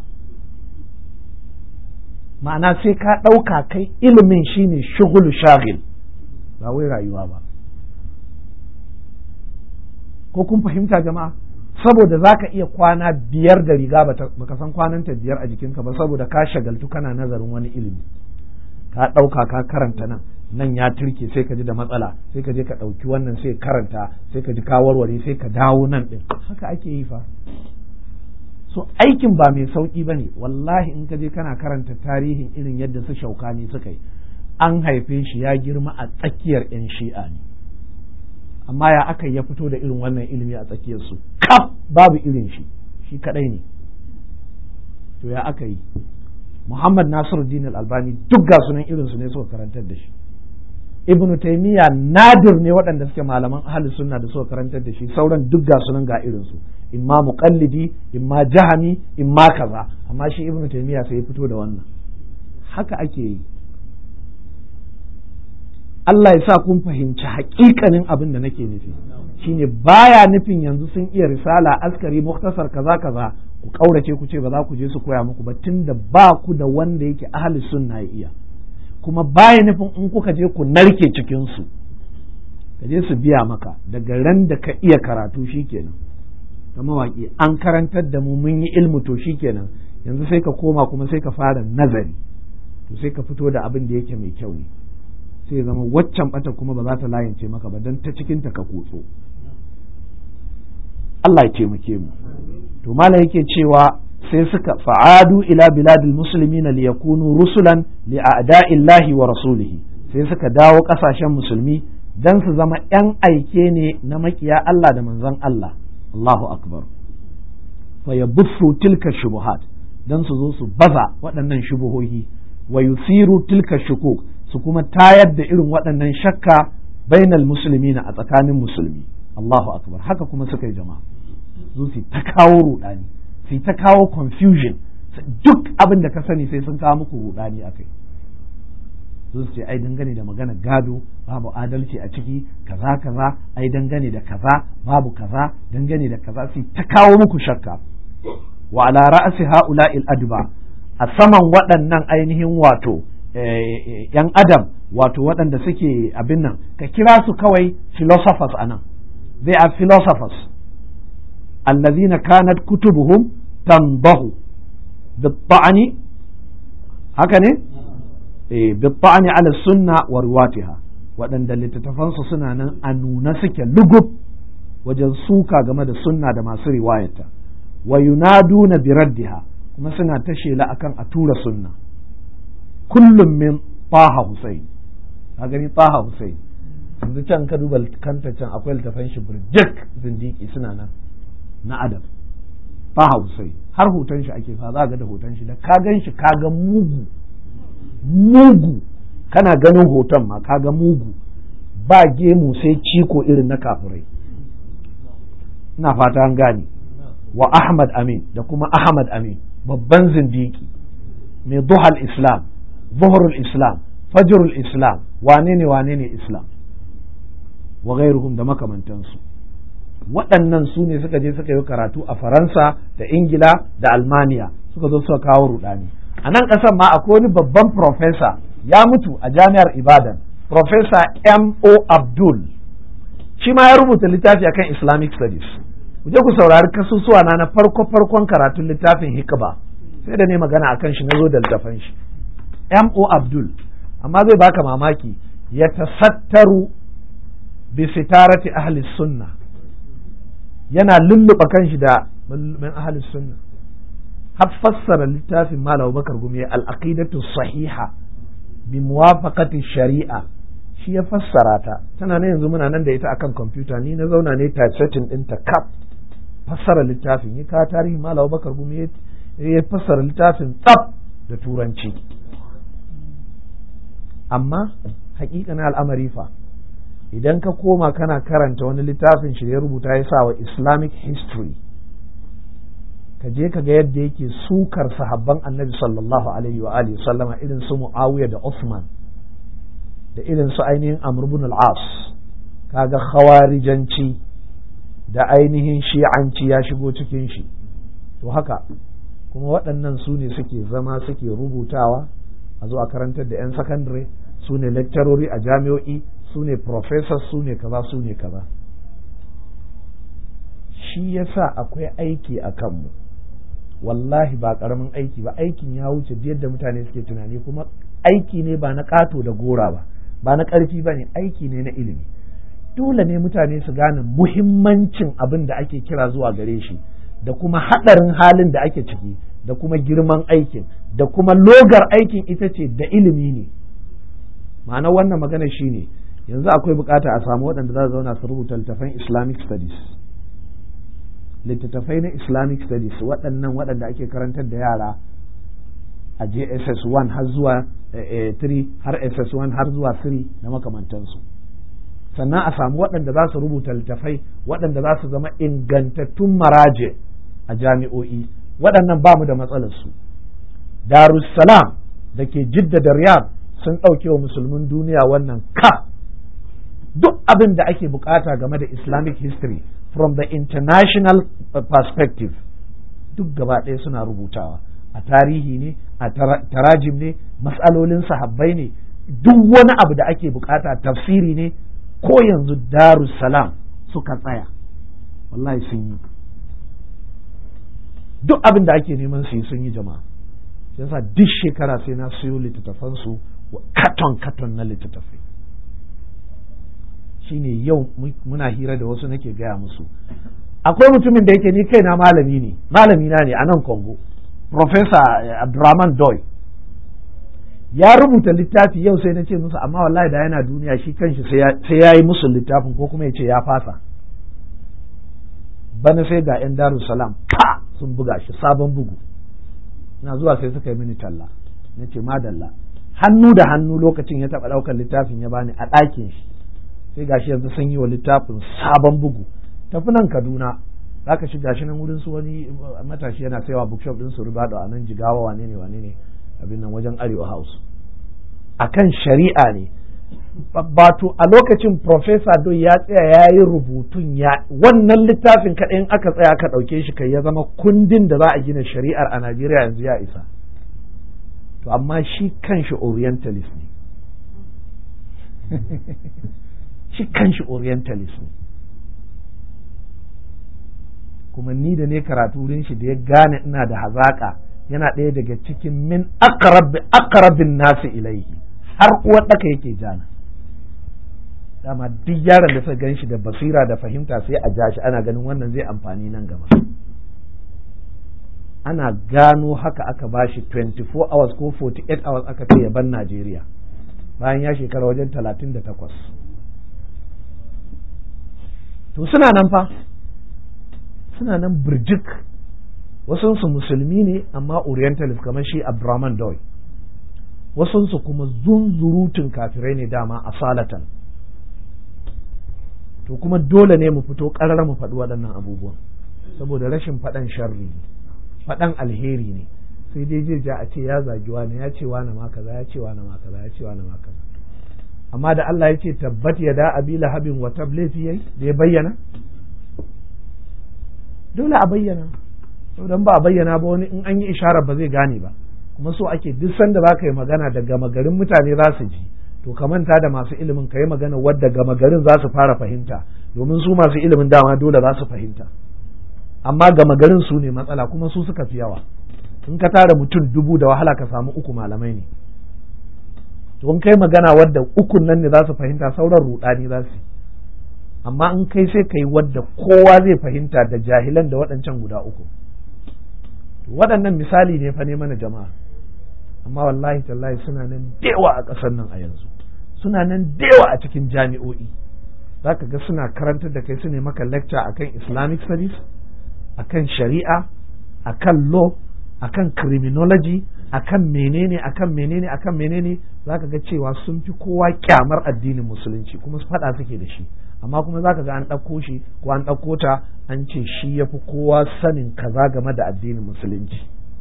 ma'ana sai ka ɗauka kai ilimin shine shugul shagil ba wai rayuwa ba ko kun fahimta jama'a saboda za ka iya kwana biyar da riga baka san kwananta biyar a jikinka ba saboda ka shagaltu kana nazarin wani ilimi ka ɗauka ka karanta nan nan ya turke sai ka ji da matsala sai ka je ka ɗauki wannan sai karanta sai ka ji ka warware sai ka dawo nan ɗin haka ake yi fa so aikin ba mai sauƙi ba ne wallahi in ka je kana karanta tarihin irin yadda su shaukani suka yi an haife shi ya girma a tsakiyar 'yan shi'a ne amma ya aka ya fito da irin wannan ilimi a tsakiyarsu kaf babu irin shi shi kadai ne to ya aka yi Muhammad Nasiruddin Al-Albani duk ga sunan irin su ne suka karantar da shi Ibn Taymiyyah nadir ne waɗanda suke malaman ahli sunna da suka karantar da shi sauran duk ga sunan ga irin su imma muqallidi imma jahami imma kaza amma shi Ibn Taymiyyah sai ya fito da wannan haka ake yi Allah ya sa kun fahimci hakikanin abin da nake nufi shine baya nufin yanzu sun iya risala askari muktasar kaza kaza ku kaurace ku ce ba za ku je su koya muku ba tunda ba ku da wanda yake ahli sunna ya iya kuma baya nufin in kuka je ku narke cikin su ka je su biya maka daga ran da ka iya karatu shikenan ta mawaki an karantar da mu mun yi ilmu to shikenan yanzu sai ka koma kuma sai ka fara nazari to sai ka fito da abin da yake mai kyau ne sai zama waccan bata kuma ba za ta layance maka ba don ta cikinta ka kutso Allah ya taimake mu to mala yake cewa sai suka fa'adu ila biladil muslimina liyakunu rusulan li a'da'illahi wa rasulihi sai suka dawo kasashen musulmi dan su zama yan aike ne na makiya Allah da manzon Allah Allahu akbar fa yabuthu tilka shubuhat don su zo su baza waɗannan shubuhohi wa yusiru tilka shukuk, su kuma tayar da irin waɗannan shakka bainal muslimina a tsakanin musulmi. Allahu akbar. Haka kuma suka yi jama'a, zo su ta kawo rudani, su ta kawo confusion, duk abin da ka sani sai sun kawo muku rudani akai. Zo su ce ai dangane da magana gado babu adalci a ciki, kaza kaza, ai dangane da kaza babu kaza, dangane da kaza, su ta kawo muku shakka. Wa ala ra'si ha'ula'il adba, a saman waɗannan ainihin wato yan adam, wato waɗanda suke abin nan, ka kira su kawai philosophers anan. They are philosophers allazina kanat kutubuhum tanbahu bitta'ani, haka ne eh bitta'ani ala sunna wa riwatiha, waɗanda littattafansu suna nan a nuna suke lugub wajen suka game da sunna da masu riwayata, wa yunaduna bi raddiha, kuma suna ta shela akan a tura sunna. Kullum min Taha Hussein, ka gani Taha Hussein, yanzu can ka duba kanta can akwai littafan shi burjik zindiki suna nan na adam. Taha Hussein har hoton shi ake fa, za ga da hoton shi, da ka gan shi ka ga mugu mugu, kana ganin hoton ma ka ga mugu, ba gemu sai ciko irin na kafirai. Ina fata an gane. Wa Ahmad Amin, da kuma Ahmad Amin, babban zindiki mai duhal Islam, zuhurul Islam, fajrul Islam, wane ne wane ne Islam, wa gairuhum da makamantansu. Waɗannan su ne suka je suka yi karatu a Faransa da Ingila da Almaniya, suka zo suka kawo rudani. A nan ƙasar ma akwai wani babban profesa ya mutu a jami'ar Ibadan, Profesa M O Abdul, shi ma ya rubuta littafi akan Islamic Studies. Ku je ku saurari kasusuwa na na farko farkon karatun littafin Hikba, sai da ne magana akan shi, na zo da littafin shi. M O Abdul, amma zai baka mamaki, ya tasattaru bi sitarati ahli sunna, yana lulluɓa kanshi da min ahli sunna. har fassara littafin Malam Bakar Gumi al-aqidatu sahiha bi muwafaqati shari'a, shi ya fassara ta, tana ne yanzu muna nan da ita akan kwamfuta, ni na zauna ne typesetting din ta kap fassara littafin, ya ka tarihi Malam Bakar Gumi ya fassara littafin tsaf da turanci. Amma haƙiƙanin al'amari fa, idan ka koma kana karanta wani littafin shi ya rubuta ya sa wa Islamic history, ka je ka ga yadda yake sukar sahabban annabi sallallahu alaihi wa alihi sallama, irin su Muawiya da Uthman da irin su ainihin Amr ibn al-As, kaga khawarijanci da ainihin shi'anci ya shigo cikin shi. To haka kuma waɗannan su ne suke zama suke rubutawa a zo a karantar da 'yan sakandare, su ne lecturori a jami'o'i, su ne professors, su ne kaza su ne kaza. Shi yasa akwai aiki a kanmu, wallahi ba ƙaramin aiki ba, aikin ya wuce yadda mutane suke tunani, kuma aiki ne ba na ƙato da gora ba, ba na ƙarfi ba ne, aiki ne na ilimi. Dole ne mutane su gane muhimmancin abin da ake kira zuwa gare shi, da kuma haɗarin halin da ake ciki, da kuma girman aikin, da kuma logar aikin ita ce da ilimi ne. Ma'ana wannan magana shi ne, yanzu akwai bukata a samu waɗanda za su zauna su rubuta littattafan Islamic studies, littattafai na Islamic studies, waɗannan waɗanda ake karantar da yara a J S S one har zuwa three, har S S one har zuwa three da makamantansu. Sannan a samu waɗanda za su rubuta littattafai waɗanda za su zama ingantattun maraje a jami'o'i, waɗannan ba mu da matsalarsu. Darussalam da ke Jidda da Riyadh sun ɗauke wa musulmin duniya wannan ka, duk abin da ake bukata game da Islamic history from the international perspective duk gaba ɗaya suna rubutawa, a tarihi ne, a tarajim ne, matsalolin sahabbai ne, duk wani abu da ake bukata, tafsiri ne. Ko yanzu Darussalam suka tsaya, wallahi sun yi duk abin da ake neman su yi, sun yi jama'a. Yasa duk shekara sai na siyo littattafansu, katon katon na littattafai. Shine yau muna hira da wasu nake gaya musu, akwai mutumin da yake ni kaina malami ne, malami na ne a nan Congo, Professor Abdurrahman Doy, ya rubuta littafi yau, sai na ce musu amma wallahi da yana duniya shi kanshi sai ya yi musu littafin, ko kuma ya ce ya fasa. Bana sai ga 'yan Darussalam pa sun buga shi sabon bugu, na zuwa sai suka yi mini talla na ce madalla, hannu da hannu lokacin ya taɓa ɗaukar littafin ya bani a ɗakin shi, sai gashi yanzu sun yi wa littafin sabon bugu. Tafi nan Kaduna za ka shiga shi nan wurin su wani matashi yana saiwa bookshop ɗin su Ribado a nan Jigawa, wane ne wane ne abin nan wajen Arewa House, akan shari'a ne. Bato a lokacin Professor Doyi ya tsaya ya yi rubutun ya wannan littafin kaɗai in aka tsaya aka ɗauke shi kai ya zama kundin da za a gina shari'ar a Najeriya yanzu ya isa. To amma shi kanshi Orientalist ne shi kanshi Orientalist ne kuma ni da ne karatu wurin shi da ya gane ina da hazaka yana ɗaya daga cikin min aqrab aqrabin nasi ilaihi, har uwar ɗaka yake jana. Dama duk yaron da suka gan shi da basira da fahimta sai a ja shi, ana ganin wannan zai amfani nan gaba. Ana gano haka aka bashi twenty-four hours ko forty-eight hours aka ce ya ban Najeriya bayan ya shekara wajen talatin da takwas. To suna nan fa suna nan birjik, wasunsu musulmi ne amma Orientalist kamar shi Abdurrahman Doyi, wasunsu kuma zunzurutun kafirai ne dama asalatan. To kuma dole ne mu fito ƙarar mu faɗi waɗannan abubuwan saboda rashin faɗan sharri ne, faɗan alheri ne. Sai dai je ja a ce ya zagi wani, ya ce wani ma kaza, ya ce wani ma kaza, ya ce wani ma kaza. Amma da Allah ya ce tabbat ya da abi lahabin wa tablet yayi da ya bayyana, dole a bayyana. Saboda ba a bayyana ba wani in an yi isharar ba zai gane ba. Kuma so ake duk sanda za ka yi magana da gama garin mutane za su ji, to ka manta da masu ilimin ka yi magana wadda gama garin za su fara fahimta, domin su masu ilimin dama dole za su fahimta. Amma gama garin su ne matsala kuma su suka fi yawa. In ka tara mutum dubu da wahala ka samu uku malamai ne. To in kai magana wadda ukun nan ne za su fahimta, sauran rudani za su. Amma in kai sai kai wadda kowa zai fahimta da jahilan da waɗancan guda uku. Waɗannan misali ne fa ne mana jama'a. Amma wallahi tallahi suna nan dewa a ƙasar nan a yanzu, suna nan dewa a cikin jami'o'i. Za ka ga suna karantar da kai, su ne maka lecture akan Islamic studies, akan shari'a, akan law, akan criminology, akan menene akan menene akan menene. Za ka ga cewa sun fi kowa kyamar addinin musulunci kuma su faɗa suke da shi, amma kuma za ka ga an ɗauko shi ko an ɗauko ta an ce shi ya fi kowa sanin kaza game da addinin musulunci.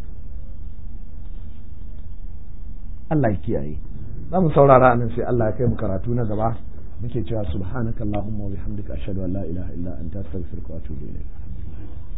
Allah ya kiyaye. Za mu saurara anan sai Allah ya kai mu karatu na gaba. Muke cewa subhanakallahumma wa bihamdika ashhadu an la ilaha illa anta astaghfiruka wa atubu ilayk.